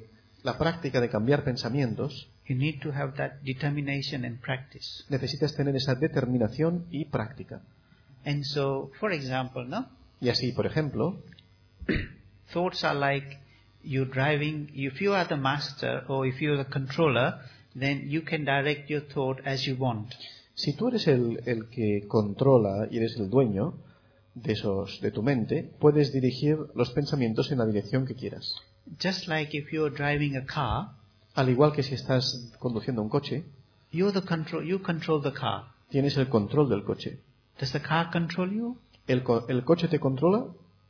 la práctica de cambiar pensamientos, you need to have that determination and practice. necesitas tener esa determinación y práctica. And so, for example, no? Y así, por ejemplo, Thoughts are like you driving, if you are the master or if you are the controller, then you can direct your thought as you want. si tú eres el, el que controla y eres el dueño de esos de tu mente, puedes dirigir los pensamientos en la dirección que quieras. Just like if you are driving a car, Al igual que si estás conduciendo un coche, you're the control, you control the car. tienes el control del coche. Does the car control you? ¿El, co- el coche te controla?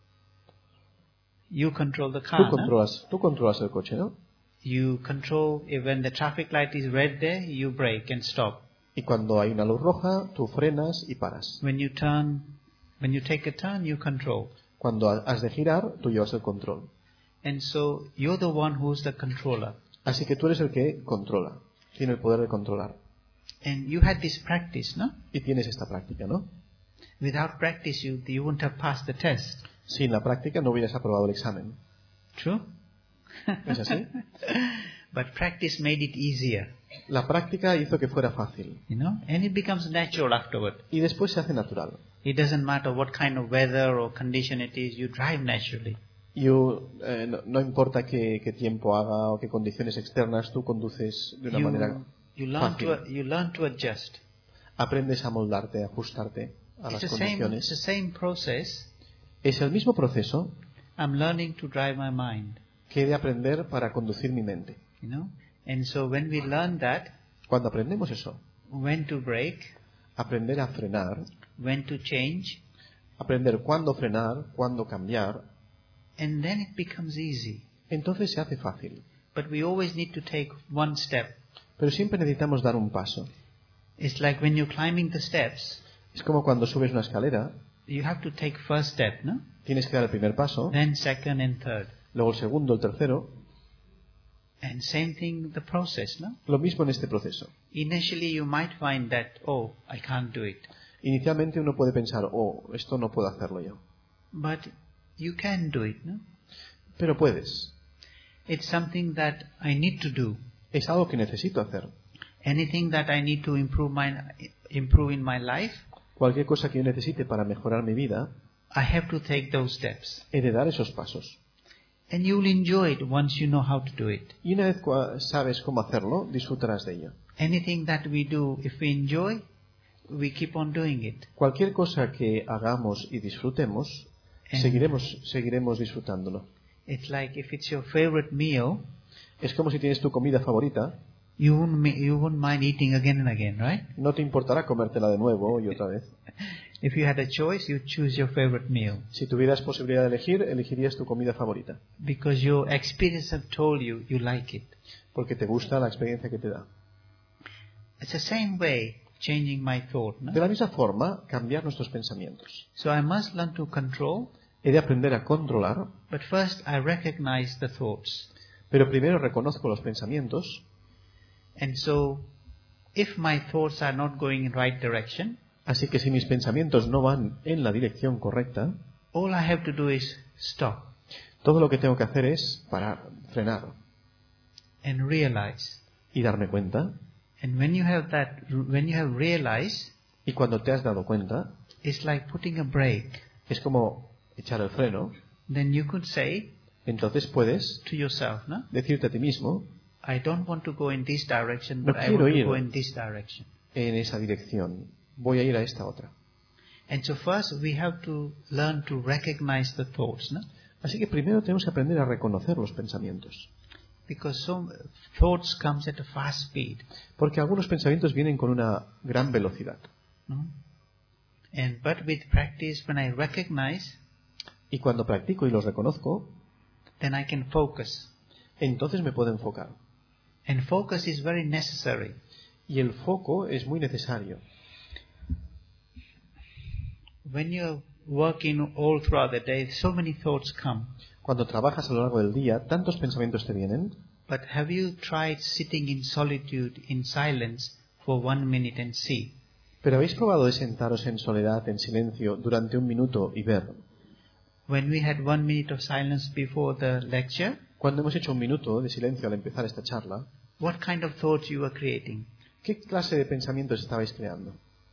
You control the Tú car, no? controlas, tú controlas el coche, ¿no? You control, if when the traffic light is red there, you brake and stop. Y cuando hay una luz roja, tú frenas y paras. When you turn, when you take a turn, you control. Cuando ha- has de girar, tú llevas el control. And so you're the one who's the controller. Así que tú eres el que controla, tiene el poder de controlar. And you had this practice, no? Y tienes esta práctica, ¿no? Without practice, you you wouldn't have passed the test. Sin la práctica no hubieras aprobado el examen. True? ¿Es así? But practice made it easier, La práctica hizo que fuera fácil. you know, and it becomes natural afterward. Y después se hace natural. It doesn't matter what kind of weather or condition it is, you drive naturally. Y uh, eh, no, no importa qué, qué tiempo haga o qué condiciones externas, tú conduces de una manera You, you learn fácil. to you learn to adjust. Aprendes a moldarte, a ajustarte a It's las the same. It's the condiciones. same process. Es el mismo proceso I'm learning to drive my mind, que he de aprender para conducir mi mente. you know. And so when we learn that, Cuando aprendemos eso, when to brake, aprender a frenar, when to change, aprender cuándo frenar, cuándo cambiar, and then it becomes easy. entonces se hace fácil. But we always need to take one step. Pero siempre necesitamos dar un paso. It's like when you're climbing the steps, Es como cuando subes una escalera, you have to take first step, no? tienes que dar el primer paso, Then second and third. luego el segundo, el tercero. And same thing the process, no? Lo mismo en este proceso. Initially you might find that, oh, I can't do it. Inicialmente uno puede pensar, oh, esto no puedo hacerlo yo. But you can do it, no? Pero puedes. It's something that I need to do. Es algo que necesito hacer. Anything that I need to improve my improve in my life, Cualquier cosa que yo necesite para mejorar mi vida, I have to take those steps. he de dar esos pasos. And you'll enjoy it once you know how to do it. Y una vez cua- sabes cómo hacerlo, disfrutarás de ello. Anything that we do, if we enjoy, we keep on doing it. Cualquier cosa que hagamos y disfrutemos, And seguiremos, seguiremos disfrutándolo. it's like if it's your favorite meal, Es como si tienes tu comida favorita, you wouldn't, ma- you wouldn't mind eating again and again, right? no te importará comértela de nuevo y otra vez. If you had a choice, you'd choose your favorite meal. Si tuvieras posibilidad de elegir, elegirías tu comida favorita, Because your experience have told you you like it. porque te gusta la experiencia que te da. It's the same way changing my thought, no? De la misma forma, cambiar nuestros pensamientos. So I must learn to control, He de aprender a controlar, but first I recognize the thoughts. pero primero reconozco los pensamientos, And so, if my thoughts are not going in right direction, así que si mis pensamientos no van en la dirección correcta, all I have to do is stop todo lo que tengo que hacer es parar, frenar and realize. y darme cuenta. And when you have that, when you have realized, Y cuando te has dado cuenta, it's like putting a brake. es como echar el freno. Then you could say Entonces puedes to yourself, no? decirte a ti mismo, I don't want to go in this direction, No but I quiero want to ir. go in this direction. en esa dirección, voy a ir a esta otra. And so first we have to learn to recognize the thoughts, no? Así que primero tenemos que aprender a reconocer los pensamientos. Because some thoughts comes at a fast speed, Porque algunos pensamientos vienen con una gran velocidad. no? And but with practice, when I recognize, Y cuando practico y los reconozco, then I can focus. entonces me puedo enfocar. And focus is very necessary. Y el foco es muy necesario. When you're working all throughout the day, so many thoughts come. Cuando trabajas a lo largo del día, tantos pensamientos te vienen, But have you tried sitting in solitude, in silence, for one minute and see? pero ¿habéis probado de sentaros en soledad, en silencio, durante un minuto y ver? When we had one minute of silence before the lecture, Cuando hemos hecho un minuto de silencio al empezar esta charla, what kind of thoughts you were creating? ¿qué clase de pensamientos estabais creando?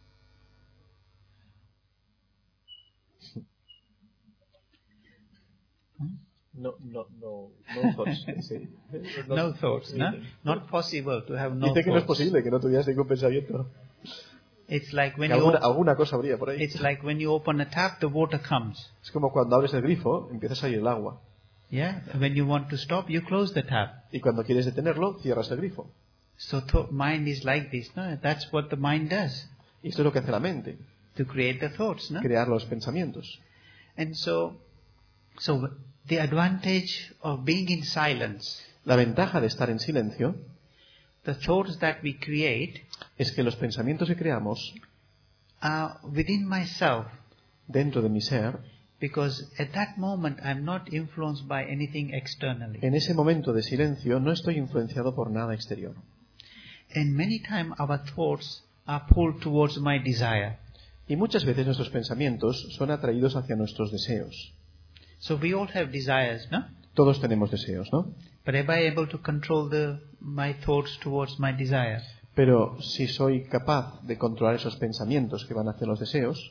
No, no, no, no thoughts. Sí. No, no thoughts, no? Not possible to have no Dice que no es thoughts. posible que no tuvieras ningún pensamiento. It's like when Que you alguna, op- alguna cosa habría por ahí. it's like when you open a tap, the water comes. Es como cuando abres el grifo, empieza a salir el agua. Yeah. When you want to stop, you close the tap. Y cuando quieres detenerlo, cierras el grifo. So th- mind is like this, no? That's what the mind does, Y esto es lo que hace la mente, to create the thoughts, no? crear los pensamientos. And so, so the advantage of being in silence, La ventaja de estar en silencio the thoughts that we create es que los pensamientos que creamos are within myself, dentro de mi ser, because at that moment I'm not influenced by anything externally. en ese momento de silencio no estoy influenciado por nada exterior. And many times our thoughts are pulled towards my desire. Y muchas veces nuestros pensamientos son atraídos hacia nuestros deseos. So we all have desires, no? Todos tenemos deseos, ¿no? But am I able to control the, my thoughts towards my desire? Pero si soy capaz de controlar esos pensamientos que van hacia los deseos,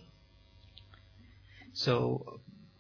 So,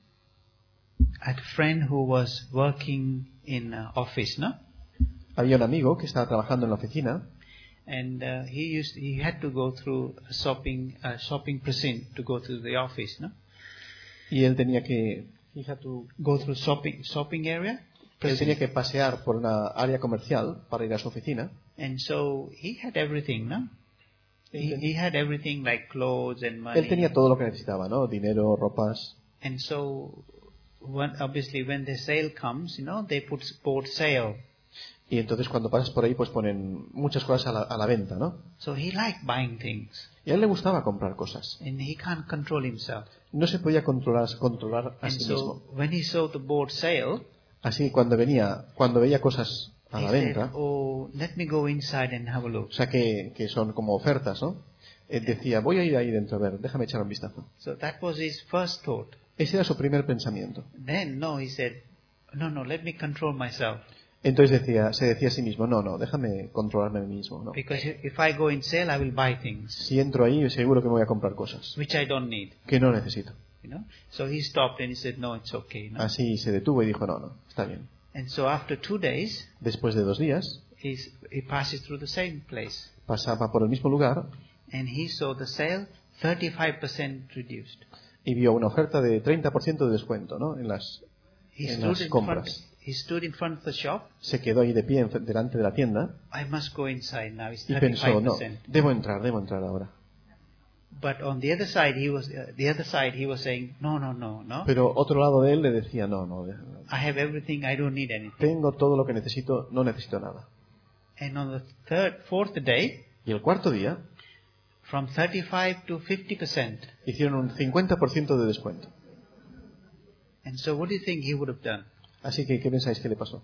I had a friend who was working in uh, office, no? había un amigo que estaba trabajando en la oficina And uh, he used he had to go through a shopping uh, shopping precinct to go to the office, no? y él tenía que, fíjate, Go through shopping shopping area. él tenía que pasear por una área comercial para ir a su oficina. And so he had everything, no? He, he had everything like clothes and money. Él tenía todo lo que necesitaba, ¿no? Dinero, ropas. And so, when, obviously, when the sale comes, you know, they put sport sale. Y entonces cuando pasas por ahí pues ponen muchas cosas a la, a la venta, ¿no? So he liked buying things, Y a él le gustaba comprar cosas. and he can't control himself. No se podía controlar, controlar a And sí so, mismo. when he saw the board sale, Así cuando venía, cuando veía cosas a he la said, venta, "Oh, let me go inside and have a look." o sea que, que son como ofertas, ¿no? Él decía, voy a ir ahí dentro, a ver, déjame echar un vistazo. So that was his first thought. Ese era su primer pensamiento. Then, no, he said, "No, no, let me control myself, Entonces decía, se decía a sí mismo, no, no, déjame controlarme a mí mismo, ¿no? because if I go in sale, I will buy things Si entro ahí, seguro que me voy a comprar cosas which I don't need." que no necesito. You know. So he stopped and he said, "No, it's okay." No? Así se detuvo y dijo, no, no, está bien. And so after two days, Después de dos días, he's, he passes through the same place, pasaba por el mismo lugar and he saw the sale thirty-five percent reduced. y vio una oferta de treinta por ciento de descuento, ¿no? En las, He en stood las in front. compras. He stood in front of the shop. Se quedó ahí de pie en- delante de la tienda I must go inside now. It's y pensó, thirty-five no, percent. debo entrar, debo entrar ahora. But on the other side, he was uh, the other side. He was saying, "No, no, no, no. Pero otro lado de él le decía, no, no, de- I have everything. I don't need anything." tengo todo lo que necesito, no necesito nada. And on the third, fourth day, Y el cuarto día from thirty-five to fifty percent. hicieron un cincuenta por ciento de descuento. And so, what do you think he would have done? Así que, ¿qué pensáis que le pasó?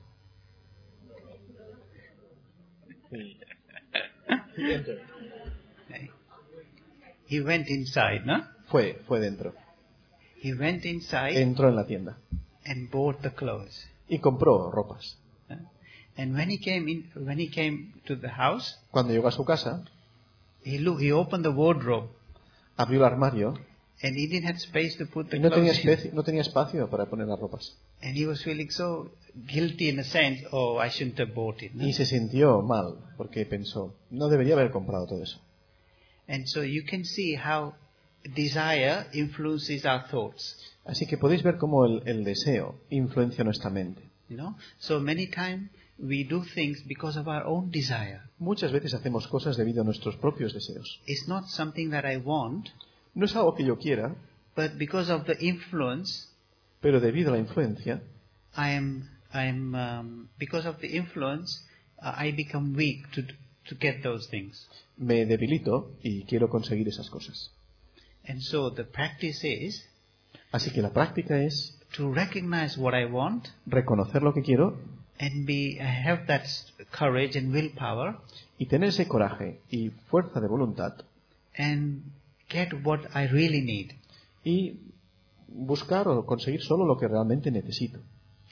He went inside, no? Fue, fue dentro. He went inside Entró en la tienda and bought the clothes. y compró ropas. Huh? And when he came in, when he came to the house, Cuando llegó a su casa, he look, he opened the wardrobe, abrió el armario and he didn't have space to put the y no tenía, clothes in. especie- no tenía espacio para poner las ropas. And he was feeling so guilty in a sense. Oh, I shouldn't have bought it. no? Y se sintió mal porque pensó, no debería haber comprado todo eso. And so you can see how desire influences our thoughts. Así que podéis ver cómo el, el deseo influencia nuestra mente. You know, so many times we do things because of our own desire. Muchas veces hacemos cosas debido a nuestros propios deseos. It's not something that I want, No es algo que yo quiera, but because of the influence, pero debido a la influencia, I am, I am, um, because of the influence, uh, I become weak to to get those things. me debilito y quiero conseguir esas cosas. And so the practice is Así que la práctica es to recognize what I want reconocer lo que quiero and be have that courage and willpower y tener ese coraje y fuerza de voluntad and get what I really need. y buscar o conseguir solo lo que realmente necesito.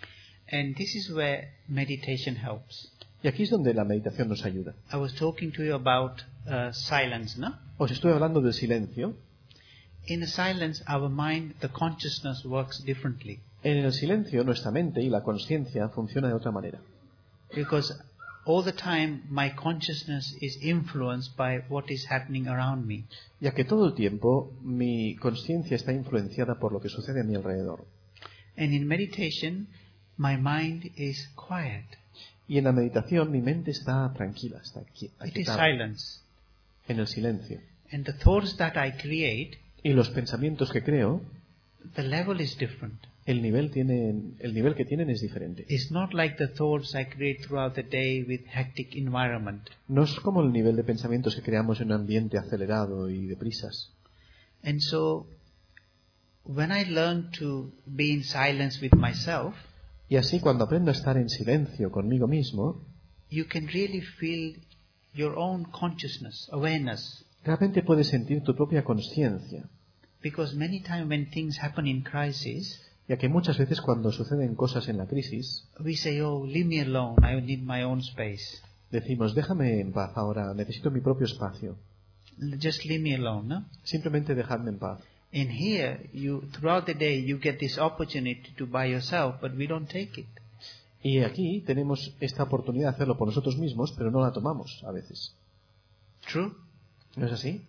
And this is where meditation helps. Y aquí es donde la meditación nos ayuda. I was talking to you about uh, silence, no? Os estoy hablando del silencio. In the silence, our mind, the consciousness works differently. En el silencio, nuestra mente y la conciencia funcionan de otra manera. Because all the time, my consciousness is influenced by what is happening around me. Ya que todo el tiempo mi conciencia está influenciada por lo que sucede a mi alrededor. And in meditation, my mind is quiet. Y en la meditación mi mente está tranquila, está aquí, It is aquietada, silence. en el silencio. And the thoughts that I create, Y los pensamientos que creo, the level is different. el nivel tienen, el nivel que tienen es diferente. It's not like the thoughts I create throughout the day with hectic environment. No es como el nivel de pensamientos que creamos en un ambiente acelerado y de prisas. And so, when I learn to be in silence with myself, Y así cuando aprendo a estar en silencio conmigo mismo, you can really feel your own consciousness, awareness. realmente puedes sentir tu propia conciencia. Because many times when things happen in crisis, Ya que muchas veces cuando suceden cosas en la crisis, we say, oh, leave me alone, I need my own space. decimos, déjame en paz ahora, necesito mi propio espacio. Just leave me alone, no? Simplemente dejadme en paz. And here, you throughout the day, you get this opportunity to by yourself, but we don't take it. Y aquí tenemos esta oportunidad de hacerlo por nosotros mismos, pero no la tomamos a veces. True? ¿No es así?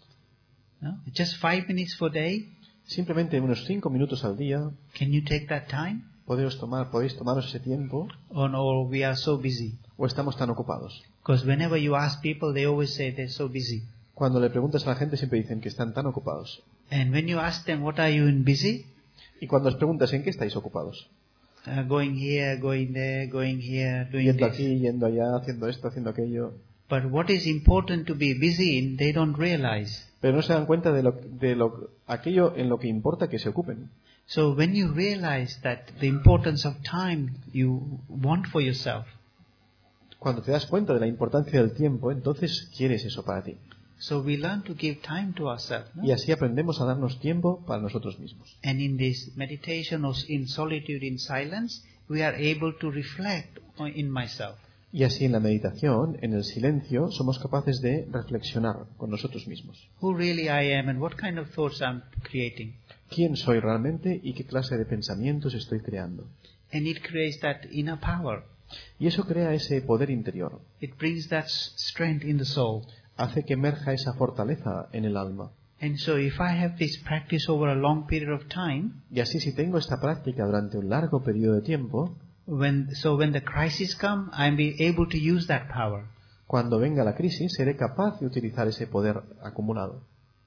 No? Just five minutes for day. Simplemente unos cinco minutos al día, Can you take that time? podéis, tomar, podéis tomaros ese tiempo, Or no, we are so busy. o estamos tan ocupados. Because whenever you ask people, they always say they're so busy. Cuando le preguntas a la gente siempre dicen que están tan ocupados. And when you ask them, what are you in busy? Y cuando les preguntas en qué estáis ocupados, Uh, going here, going there, going here, doing yendo this. aquí, yendo allá, haciendo esto, haciendo aquello, But what is important to be busy in, they don't realize. pero no se dan cuenta de lo, de lo aquello en lo que importa que se ocupen. So when you realize that the importance of time you want for yourself, Cuando te das cuenta de la importancia del tiempo, entonces quieres eso para ti. so we learn to give time to ourselves. No? Y así aprendemos a darnos tiempo para nosotros mismos. And in this meditation or in solitude, in silence, we are able to reflect on- in myself. Y así en la meditación, en el silencio, somos capaces de reflexionar con nosotros mismos. Who really I am and what kind of thoughts I'm creating. ¿Quién soy realmente y qué clase de pensamientos estoy creando? And it creates that inner power. Y eso crea ese poder interior. It brings that s- strength in the soul. Hace que emerja esa fortaleza en el alma. And so if I have this practice over a long period of time, Y así si tengo esta práctica durante un largo periodo de tiempo, when so when the crisis come, I'm be able to use that power. cuando venga la crisis seré capaz de utilizar ese poder acumulado.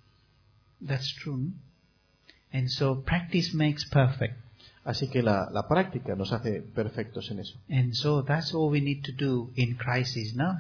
That's true. And so practice makes perfect. Así que la, la práctica nos hace perfectos en eso. And so that's all we need to do in crisis, no?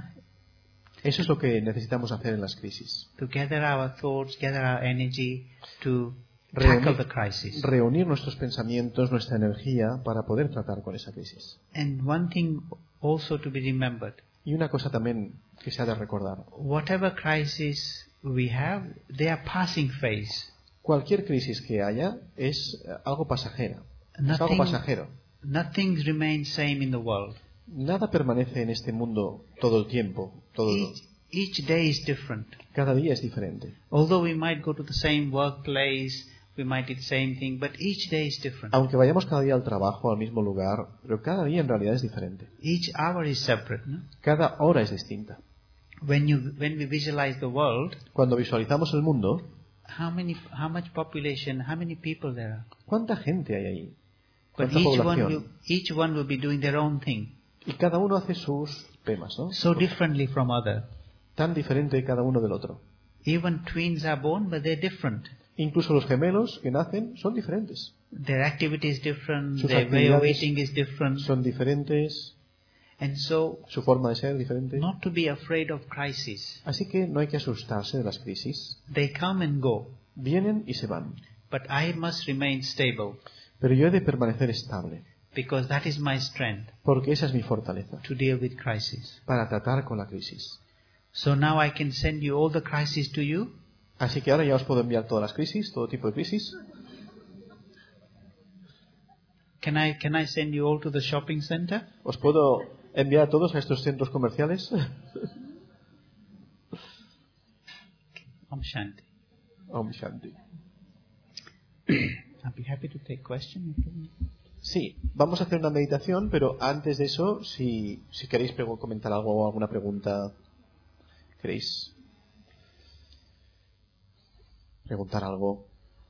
Eso es lo que necesitamos hacer en las crisis. To gather our thoughts, gather our energy to tackle Reunir, the crisis. reunir nuestros pensamientos, nuestra energía para poder tratar con esa crisis. And one thing also to be remembered, Y una cosa también que se ha de recordar. whatever crisis we have, they are passing phase. Cualquier crisis que haya es eh, algo pasajera. Es algo Nothing, pasajero. nothing remains same in the world. Nada permanece en este mundo todo el tiempo. Todo, Each, each day is different. cada día es diferente. Although we might go to the same workplace, we might do the same thing, but each day is different. Aunque vayamos cada día al trabajo, al mismo lugar, pero cada día en realidad es diferente. Each hour is separate. No? Cada hora es distinta. When you when we visualize the world, Cuando visualizamos el mundo, how many how much population, how many people there are? ¿cuánta gente hay ahí? But ¿Cuánta each one población? will each one will be doing their own thing, Y cada uno hace sus temas, ¿no? so differently from other. Tan diferente cada uno del otro. Even twins are born, but they're different. Incluso los gemelos que nacen son diferentes. Their activity is different. Sus Their way of actividades eating is different. son diferentes, And so, su forma de ser diferente. not to be afraid of crisis. Así que no hay que asustarse de las crisis. They come and go, Vienen y se van. but I must remain stable Pero yo he de permanecer estable, because that is my strength porque esa es mi fortaleza, to deal with crisis. para tratar con la crisis. So now I can send you all the crises to you. Así que ahora ya os puedo enviar todas las crisis, todo tipo de crisis. Can I can I send you all to the shopping center? ¿Os puedo enviar a todos a estos centros comerciales? Om Shanti. Om Shanti. I'll be happy to take questions. Sí, vamos a hacer una meditación, pero antes de eso, si, si queréis pregu- comentar algo o alguna pregunta, ¿queréis preguntar algo?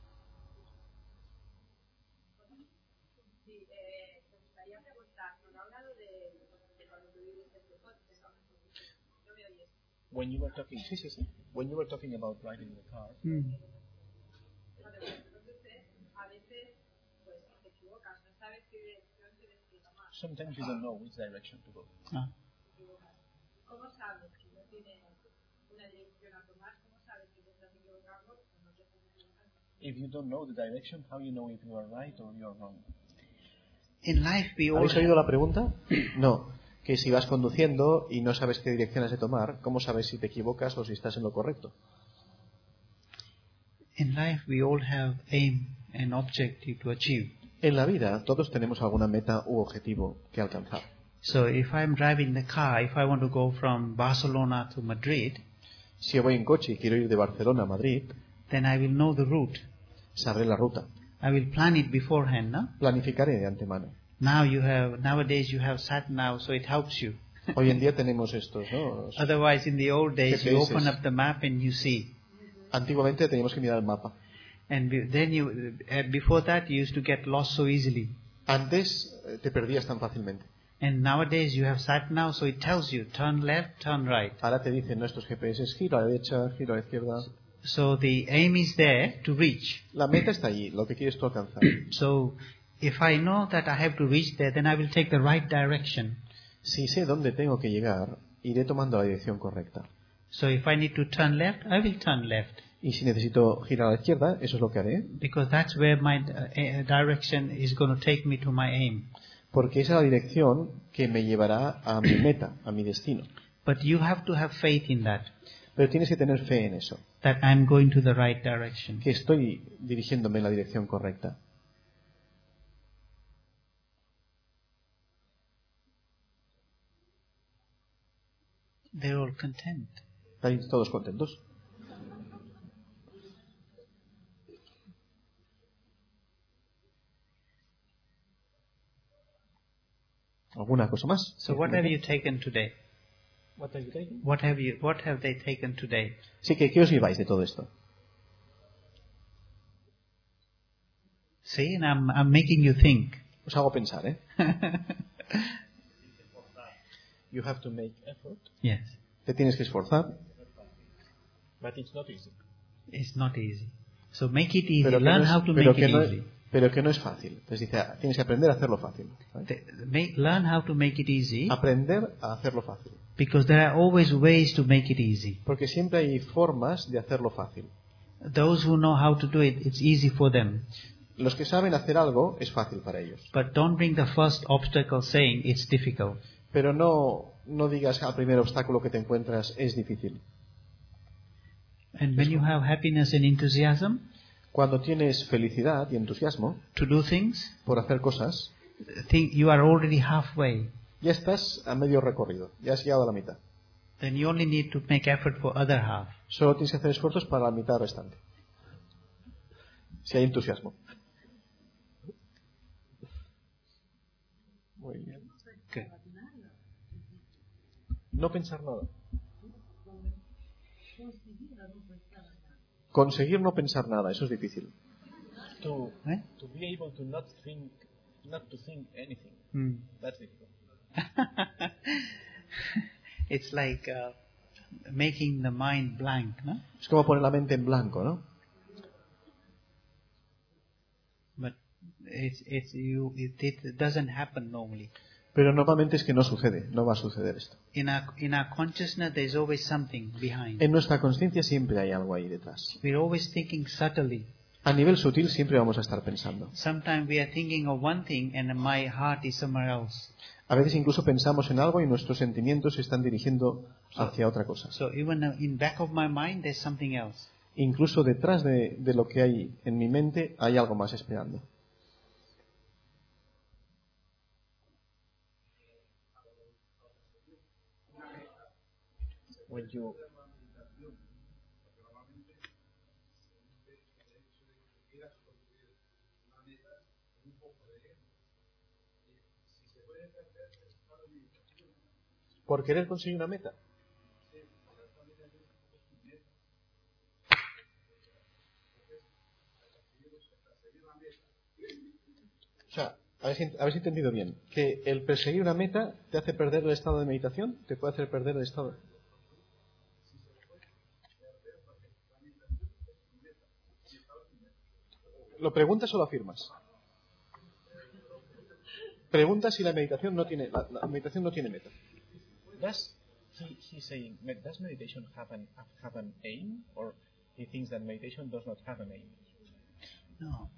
When you were talking, sí, sí, sí. When you were talking about driving the car, Mm. sometimes you don't know which direction to go. Ah. If you don't know the direction, how you know if you are right or you are wrong? In life, we all ¿Habéis oído la pregunta? No. Que si vas conduciendo y no sabes qué dirección has de tomar, ¿cómo sabes si te equivocas o si estás en lo correcto? in life we all have aim and objective to achieve. En la vida todos tenemos alguna meta u objetivo que alcanzar. So if I'm driving the car, if I want to go from Barcelona to Madrid, Si yo voy en coche y quiero ir de Barcelona a Madrid, then I will know the route. sabré la ruta. I will plan it beforehand, no? Planificaré de antemano. Now you have, nowadays you have sat nav, so it helps you. Hoy en día tenemos estos, ¿no? Los- Otherwise, in the old days, you G P S. open up the map and you see. Antiguamente teníamos que mirar el mapa. And be- then you, uh, before that, you used to get lost so easily. Antes eh, te perdías tan fácilmente. And nowadays you have sat nav, so it tells you turn left, turn right. Ahora te dicen nuestros G P S, giro a la derecha, giro a la izquierda. So the aim is there to reach. La meta está allí, lo que quieres tú alcanzar. So if I know that I have to reach there, then I will take the right direction. Si sé dónde tengo que llegar, iré tomando la dirección correcta. So if I need to turn left, I will turn left, Y si necesito girar a la izquierda, eso es lo que haré, because that's where my uh, uh, direction is going to take me to my aim. porque esa es la dirección que me llevará a mi meta, a mi destino. But you have to have faith in that, Pero tienes que tener fe en eso, that I'm going to the right direction. que estoy dirigiéndome en la dirección correcta. They're all content. ¿Estáis todos contentos? ¿Alguna cosa más? So what have you taken today? What are you taking? What have you? What have they taken today? Sí, que ¿qué os lleváis de todo esto? See, and I'm I'm making you think. Os hago pensar, ¿eh? You have to make effort. Yes, Te tienes que esforzar. But it's not easy. it's not easy. So make it easy. Pero que, Learn no es, how to pero, make que it no, easy. pero que no es fácil. Entonces dice, ah, tienes que aprender a hacerlo fácil. ¿vale? Th- Make, learn how to make it easy, Aprender a hacerlo fácil. because there are always ways to make it easy. Porque siempre hay formas de hacerlo fácil. Those who know how to do it, it's easy for them. Los que saben hacer algo es fácil para ellos. But don't bring the first obstacle saying it's difficult. Pero no, no digas al primer obstáculo que te encuentras es difícil. And when you have happiness and enthusiasm Cuando tienes felicidad y entusiasmo to do things, por hacer cosas, think you are already halfway. ya estás a medio recorrido, ya has llegado a la mitad. Then you only need to make effort for other half. Solo tienes que hacer esfuerzos para la mitad restante. Si hay entusiasmo. Muy bien. Good. No pensar nada. Conseguir no pensar nada, eso es difícil. To, Eh? to be able to not think, not to think anything, Hmm. that's difficult. It's like uh, making the mind blank, no? Es como poner la mente en blanco, ¿no? But it's it's you it, it doesn't happen normally. Pero normalmente es que no sucede, no va a suceder esto. In our in our consciousness, there's always something behind. En nuestra conciencia siempre hay algo ahí detrás. We're always thinking subtly. A nivel sutil siempre vamos a estar pensando. Sometimes we are thinking of one thing, and my heart is somewhere else. A veces incluso pensamos en algo y nuestros sentimientos se están dirigiendo hacia otra cosa. So even in back of my mind, there's something else. Incluso detrás de, de lo que hay en mi mente hay algo más esperando. when you por querer conseguir una meta. O sea, habéis, habéis entendido bien que el perseguir una meta te hace perder el estado de meditación, te puede hacer perder el estado. ¿Lo preguntas o lo afirmas? Pregunta si la meditación no tiene la, la meditación no tiene meta. does he he's saying med- does meditation have an have an aim, or he thinks that meditation does not have an aim? No.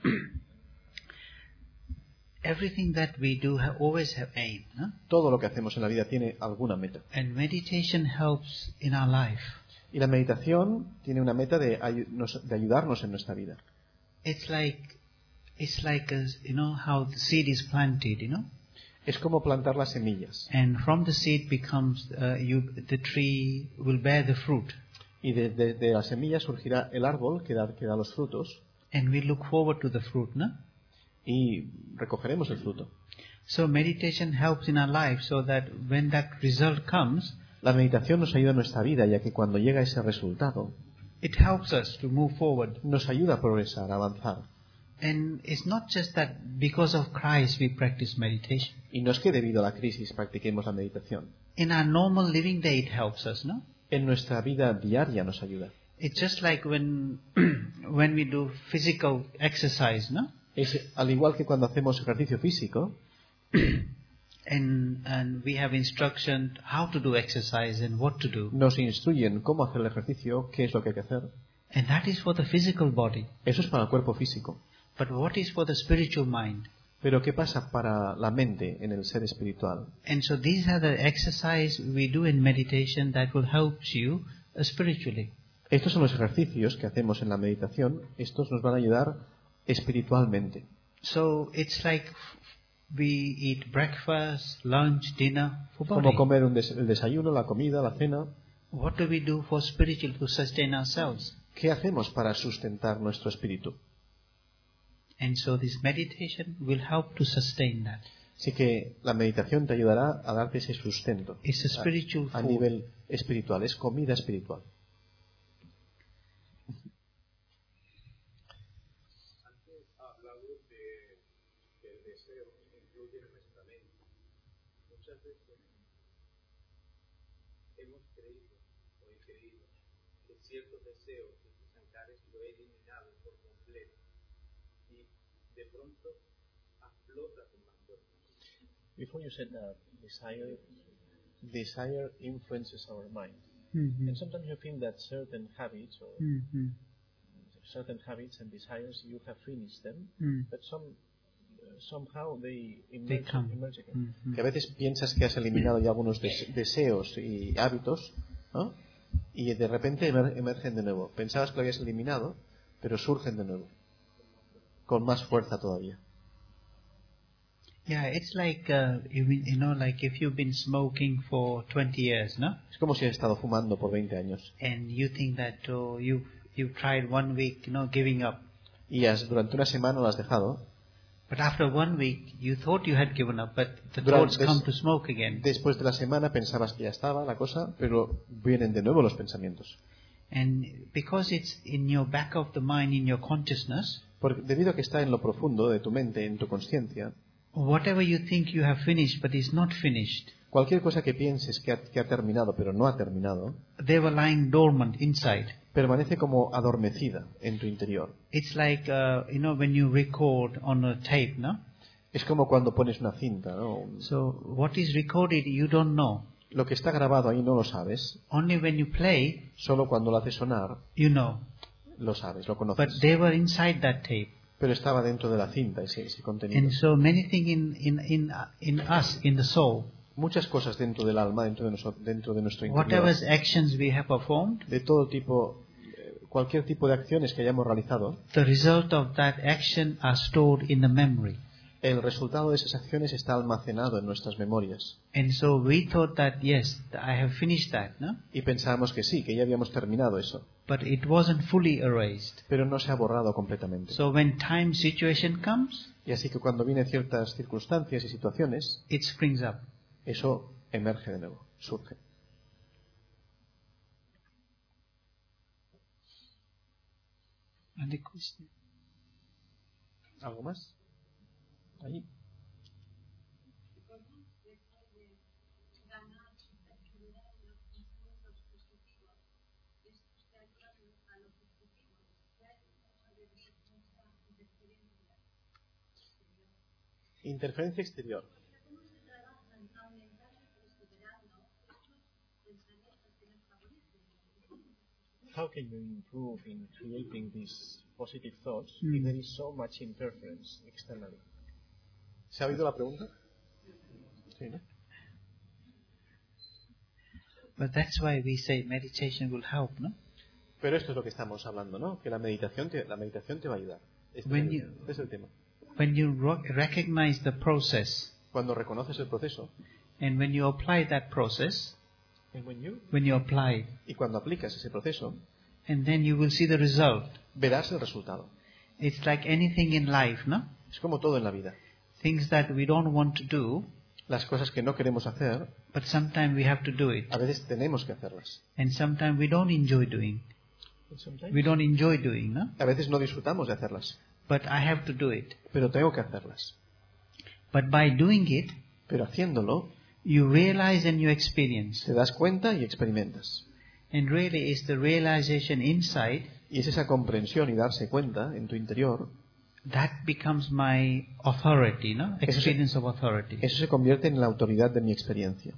Everything that we do ha- always have aim, no? Todo lo que hacemos en la vida tiene alguna meta. And meditation helps in our life. Y la meditación tiene una meta de, ayu- nos- de ayudarnos en nuestra vida. It's like, it's like a, you know how the seed is planted, you know, Es como plantar las semillas. and from the seed becomes uh, you. The tree will bear the fruit, Y de, de, de las semillas surgirá el árbol que da, que da los frutos. and we look forward to the fruit, no? Y recogeremos el fruto. So meditation helps in our life, so that when that result comes, La meditación nos ayuda en nuestra vida, ya que cuando llega ese resultado, it helps us to move forward. nos ayuda a progresar, a avanzar. And it's not just that because of Christ we practice meditation. Y no es que debido a la crisis practiquemos la meditación. In our normal living day it helps us, no? En nuestra vida diaria nos ayuda. It's just like when when we do physical exercise, no? Es al igual que cuando hacemos ejercicio físico, And and we have instruction how to do exercise and what to do. nos instruyen cómo hacer el ejercicio, qué es lo que hay que hacer. And that is for the physical body. Eso es para el cuerpo físico. But what is for the spiritual mind? Pero ¿qué pasa para la mente en el ser espiritual? And so these are the exercise we do in meditation that will help you uh, spiritually. Estos son los ejercicios que hacemos en la meditación. Estos nos van a ayudar espiritualmente. So it's like we eat breakfast, lunch, dinner for Como body. comer un des- el desayuno, la comida, la cena. What do we do for spiritual to sustain ourselves? ¿Qué hacemos para sustentar nuestro espíritu? And so this meditation will help to sustain that. Así que la meditación te ayudará a darte ese sustento It's a spiritual a, a food. nivel espiritual. Es comida espiritual. Hemos creído o he creído que ciertos deseos de tus sankares lo he eliminado por completo y de pronto aflota con más fuerza. Before you said that desire Desire influences our mind, Mm-hmm. and sometimes you think that certain habits or Mm-hmm. certain habits and desires you have finished them, Mm. but some uh, somehow they They emerge, come. emerge again. Mm-hmm. Que a veces piensas que has eliminado ya algunos des- deseos y hábitos, ¿no? Y de repente emer- emergen de nuevo. Pensabas que lo habías eliminado, pero surgen de nuevo. Con más fuerza todavía. Yeah, it's like uh, you, mean- you know, like if you've been smoking for twenty years, no? Es como si has estado fumando por veinte años. And you think that oh, you you've tried one week, you know, giving up. Y has, durante una semana lo has dejado. But after one week, you thought you had given up, but the Durante- thoughts come to smoke again. Después de la semana pensabas que ya estaba la cosa, pero vienen de nuevo los pensamientos. And because it's in your back of the mind, in your consciousness, Porque debido a que está en lo profundo de tu mente, en tu conciencia, whatever you think you have finished but is not finished, cualquier cosa que pienses que ha, que ha terminado pero no ha terminado, they were lying dormant inside. permanece como adormecida en tu interior. It's like, uh, you know, when you record on a tape, no? Es como cuando pones una cinta, ¿no? Un- So what is recorded, you don't know. Lo que está grabado ahí no lo sabes, Only when you play, solo cuando lo haces sonar you know. lo sabes, lo But conoces. they were inside that tape. Pero estaba dentro de la cinta ese, ese contenido. And so many things in, in, in, in us, in the soul, Muchas cosas dentro del alma, dentro de, noso- dentro de nuestro whatever interior, actions we have performed, de todo tipo, eh, cualquier tipo de acciones que hayamos realizado, the result of that action are stored in the memory. El resultado de esas acciones está almacenado en nuestras memorias. And so we thought that, yes, I have finished that, no? Y pensábamos que sí, que ya habíamos terminado eso. But it wasn't fully erased. Pero no se ha borrado completamente. So when time situation comes, Y así que cuando vienen ciertas circunstancias y situaciones, it springs up. eso emerge de nuevo, surge. And the question. ¿Algo más? Ahí. Interferencia exterior. How can you improve in creating these positive thoughts Mm. if there is so much interference externally? ¿Se ha oído la pregunta? Sí, ¿no? But that's why we say meditation will help, no? Pero esto es lo que estamos hablando, ¿no? Que la meditación te, la meditación te va a ayudar. Este, When es, el, you- este es el tema. When you ro- recognize the process Cuando reconoces el proceso and when you apply that process, and when you- when you apply it, y cuando aplicas ese proceso, and then you will see the result. verás el resultado. It's like anything in life, no? Es como todo en la vida. Things that we don't want to do, Las cosas que no queremos hacer, but sometimes we have to do it. a veces tenemos que hacerlas. And sometimes we don't enjoy doing. Sometimes We don't enjoy doing, no? A veces no disfrutamos de hacerlas, But I have to do it. pero tengo que hacerlas. But by doing it, Pero haciéndolo, you realize and you experience. te das cuenta y experimentas. And really it's the realization inside Y es esa comprensión y darse cuenta en tu interior, that becomes my authority, no? Eso se- Experience of authority. eso se convierte en la autoridad de mi experiencia.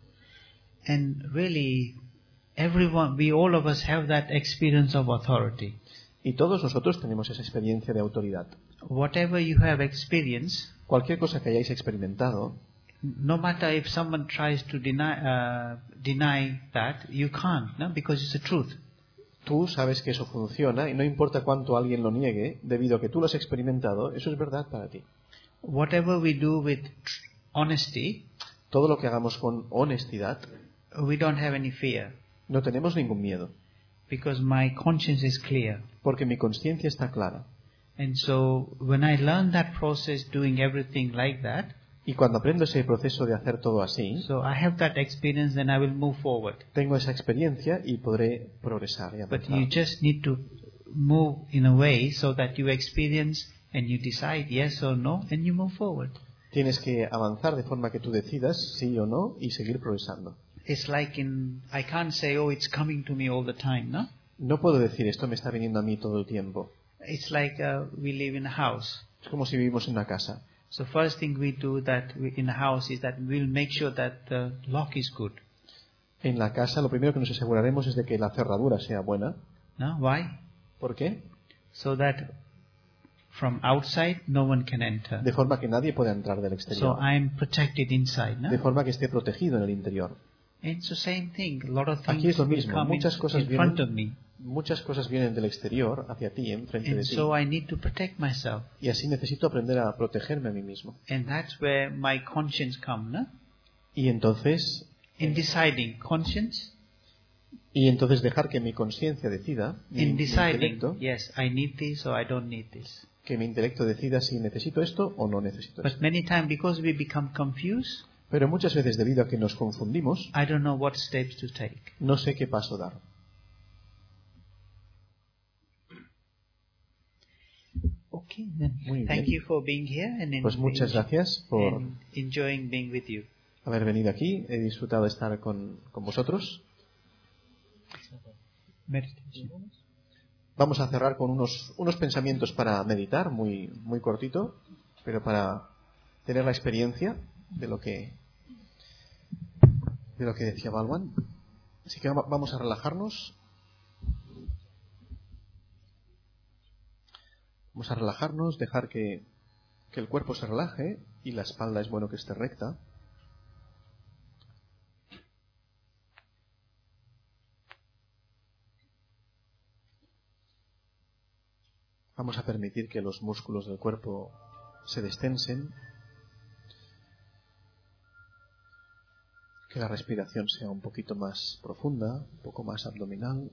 And really, everyone, we all of us have that experience of authority. Y todos nosotros tenemos esa experiencia de autoridad. Whatever you have experienced, Cualquier cosa que hayáis experimentado, no matter if someone tries to deny uh, deny that, you can't, no? Because it's the truth. tú sabes que eso funciona y no importa cuánto alguien lo niegue, debido a que tú lo has experimentado, eso es verdad para ti. Whatever we do with tr- honesty, Todo lo que hagamos con honestidad, we don't have any fear no tenemos ningún miedo, because my conscience is clear. porque mi conciencia está clara. And so when I learn that process doing everything like that, Y cuando aprendo ese proceso de hacer todo así, so I have that experience, then I will move forward. tengo esa experiencia y podré progresar y But avanzar. you just need to move in a way so that you experience and you decide yes or no and you move forward. Tienes que avanzar de forma que tú decidas sí o no y seguir progresando. It's like in, I can't say, oh, it's coming to me all the time, no? No puedo decir esto me está viniendo a mí todo el tiempo. It's like uh, we live in a house. Es como si vivimos en una casa. So first thing we do that we, in a house is that we'll make sure that the lock is good. En la casa lo primero que nos aseguraremos es de que la cerradura sea buena. No? Why? ¿Por qué? So that from outside no one can enter. De forma que nadie pueda entrar del So exterior. I'm protected inside, De no? forma que esté protegido en el interior. It's the same thing. A lot of Aquí things es lo will mismo. come in, Muchas cosas in front of vienen, me. muchas cosas vienen del exterior hacia ti, enfrente de And ti. so I need to protect myself. Y así necesito aprender a protegerme a mí mismo. And that's where my conscience comes, no? Y entonces, In deciding conscience, y entonces dejar que mi conciencia decida, mi, in mi deciding, intelecto, yes, I need this or I don't need this. que mi intelecto decida si necesito esto o no necesito But esto. many times, because we become confused, Pero muchas veces, debido a que nos confundimos, I don't know what steps to take. no sé qué paso dar. Okay, then. Muy Thank bien. you for being here and, Pues muchas en- gracias por and enjoying being with you. haber venido aquí. He disfrutado de estar con, con vosotros. Meditation. Vamos a cerrar con unos, unos pensamientos para meditar, muy, muy cortito, pero para tener la experiencia de lo que, de lo que decía Balwan. Así que va- vamos a relajarnos. Vamos a relajarnos, dejar que, que el cuerpo se relaje y la espalda es bueno que esté recta. Vamos a permitir que los músculos del cuerpo se destensen que la respiración sea un poquito más profunda, un poco más abdominal.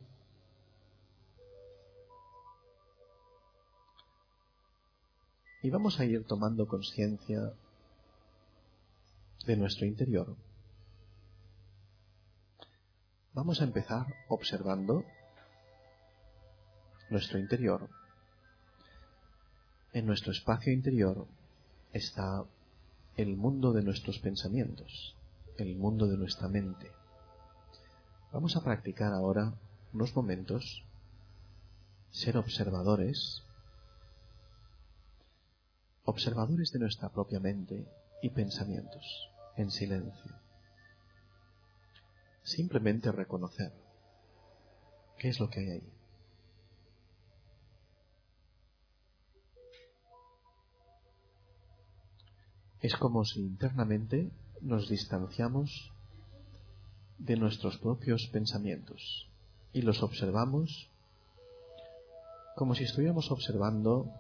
Y vamos a ir tomando conciencia de nuestro interior. Vamos a empezar observando nuestro interior. En nuestro espacio interior está el mundo de nuestros pensamientos, el mundo de nuestra mente. Vamos a practicar ahora unos momentos ser observadores, observadores de nuestra propia mente y pensamientos, en silencio. Simplemente reconocer qué es lo que hay ahí. Es como si internamente nos distanciamos de nuestros propios pensamientos y los observamos como si estuviéramos observando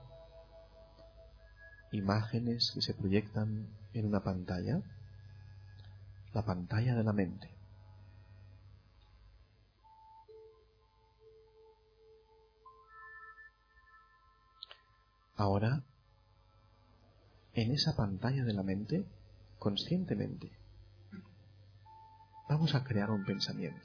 imágenes que se proyectan en una pantalla, la pantalla de la mente. Ahora, en esa pantalla de la mente, conscientemente, vamos a crear un pensamiento.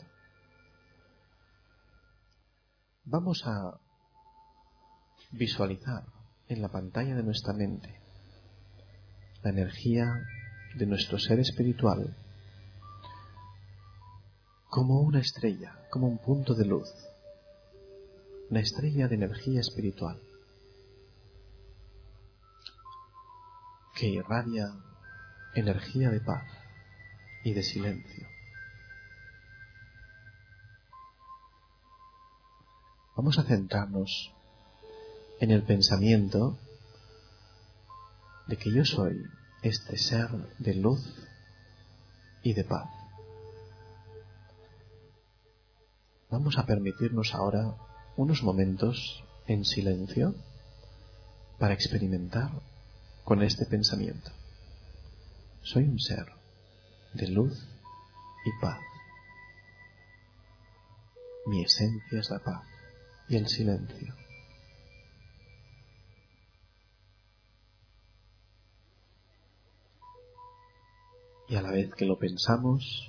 Vamos a visualizar en la pantalla de nuestra mente la energía de nuestro ser espiritual como una estrella, como un punto de luz, una estrella de energía espiritual que irradia energía de paz y de silencio. Vamos a centrarnos en el pensamiento de que yo soy este ser de luz y de paz. Vamos a permitirnos ahora unos momentos en silencio para experimentar con este pensamiento. Soy un ser de luz y paz. Mi esencia es la paz y el silencio. Y a la vez que lo pensamos,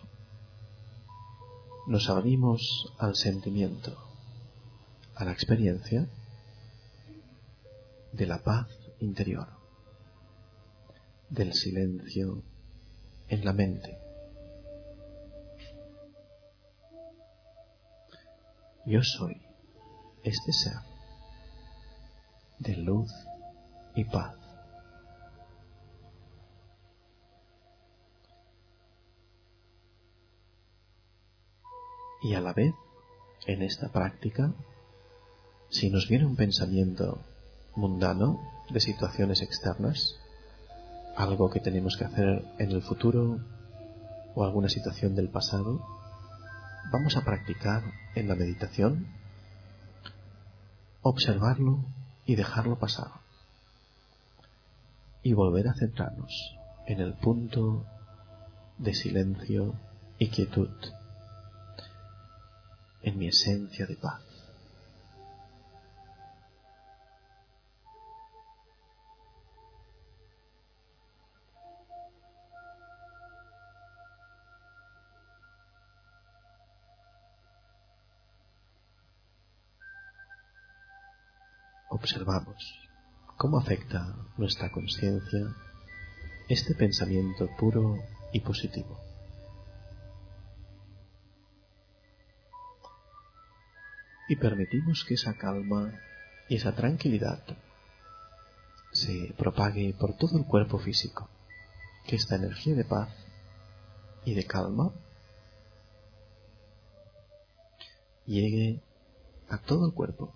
nos abrimos al sentimiento, a la experiencia de la paz interior, del silencio en la mente. Yo soy este ser de luz y paz. Y a la vez, en esta práctica, si nos viene un pensamiento mundano de situaciones externas, algo que tenemos que hacer en el futuro o alguna situación del pasado, vamos a practicar en la meditación, observarlo y dejarlo pasar. Y volver a centrarnos en el punto de silencio y quietud, en mi esencia de paz. Observamos cómo afecta nuestra conciencia este pensamiento puro y positivo. Y permitimos que esa calma y esa tranquilidad se propague por todo el cuerpo físico, que esta energía de paz y de calma llegue a todo el cuerpo.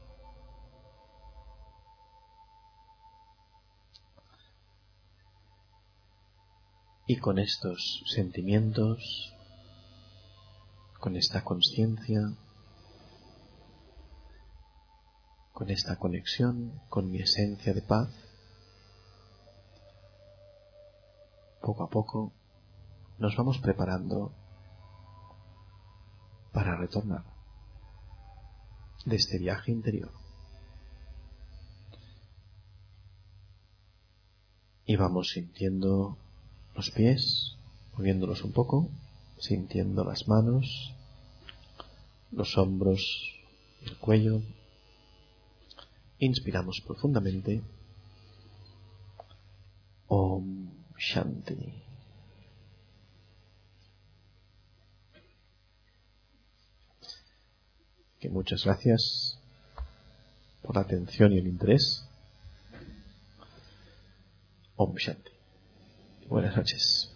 Y con estos sentimientos, con esta conciencia, con esta conexión con mi esencia de paz, poco a poco nos vamos preparando para retornar de este viaje interior. Y vamos sintiendo los pies, moviéndolos un poco, sintiendo las manos, los hombros, el cuello. Inspiramos profundamente. Om Shanti. Que muchas gracias por la atención y el interés. Om Shanti. Buenas noches.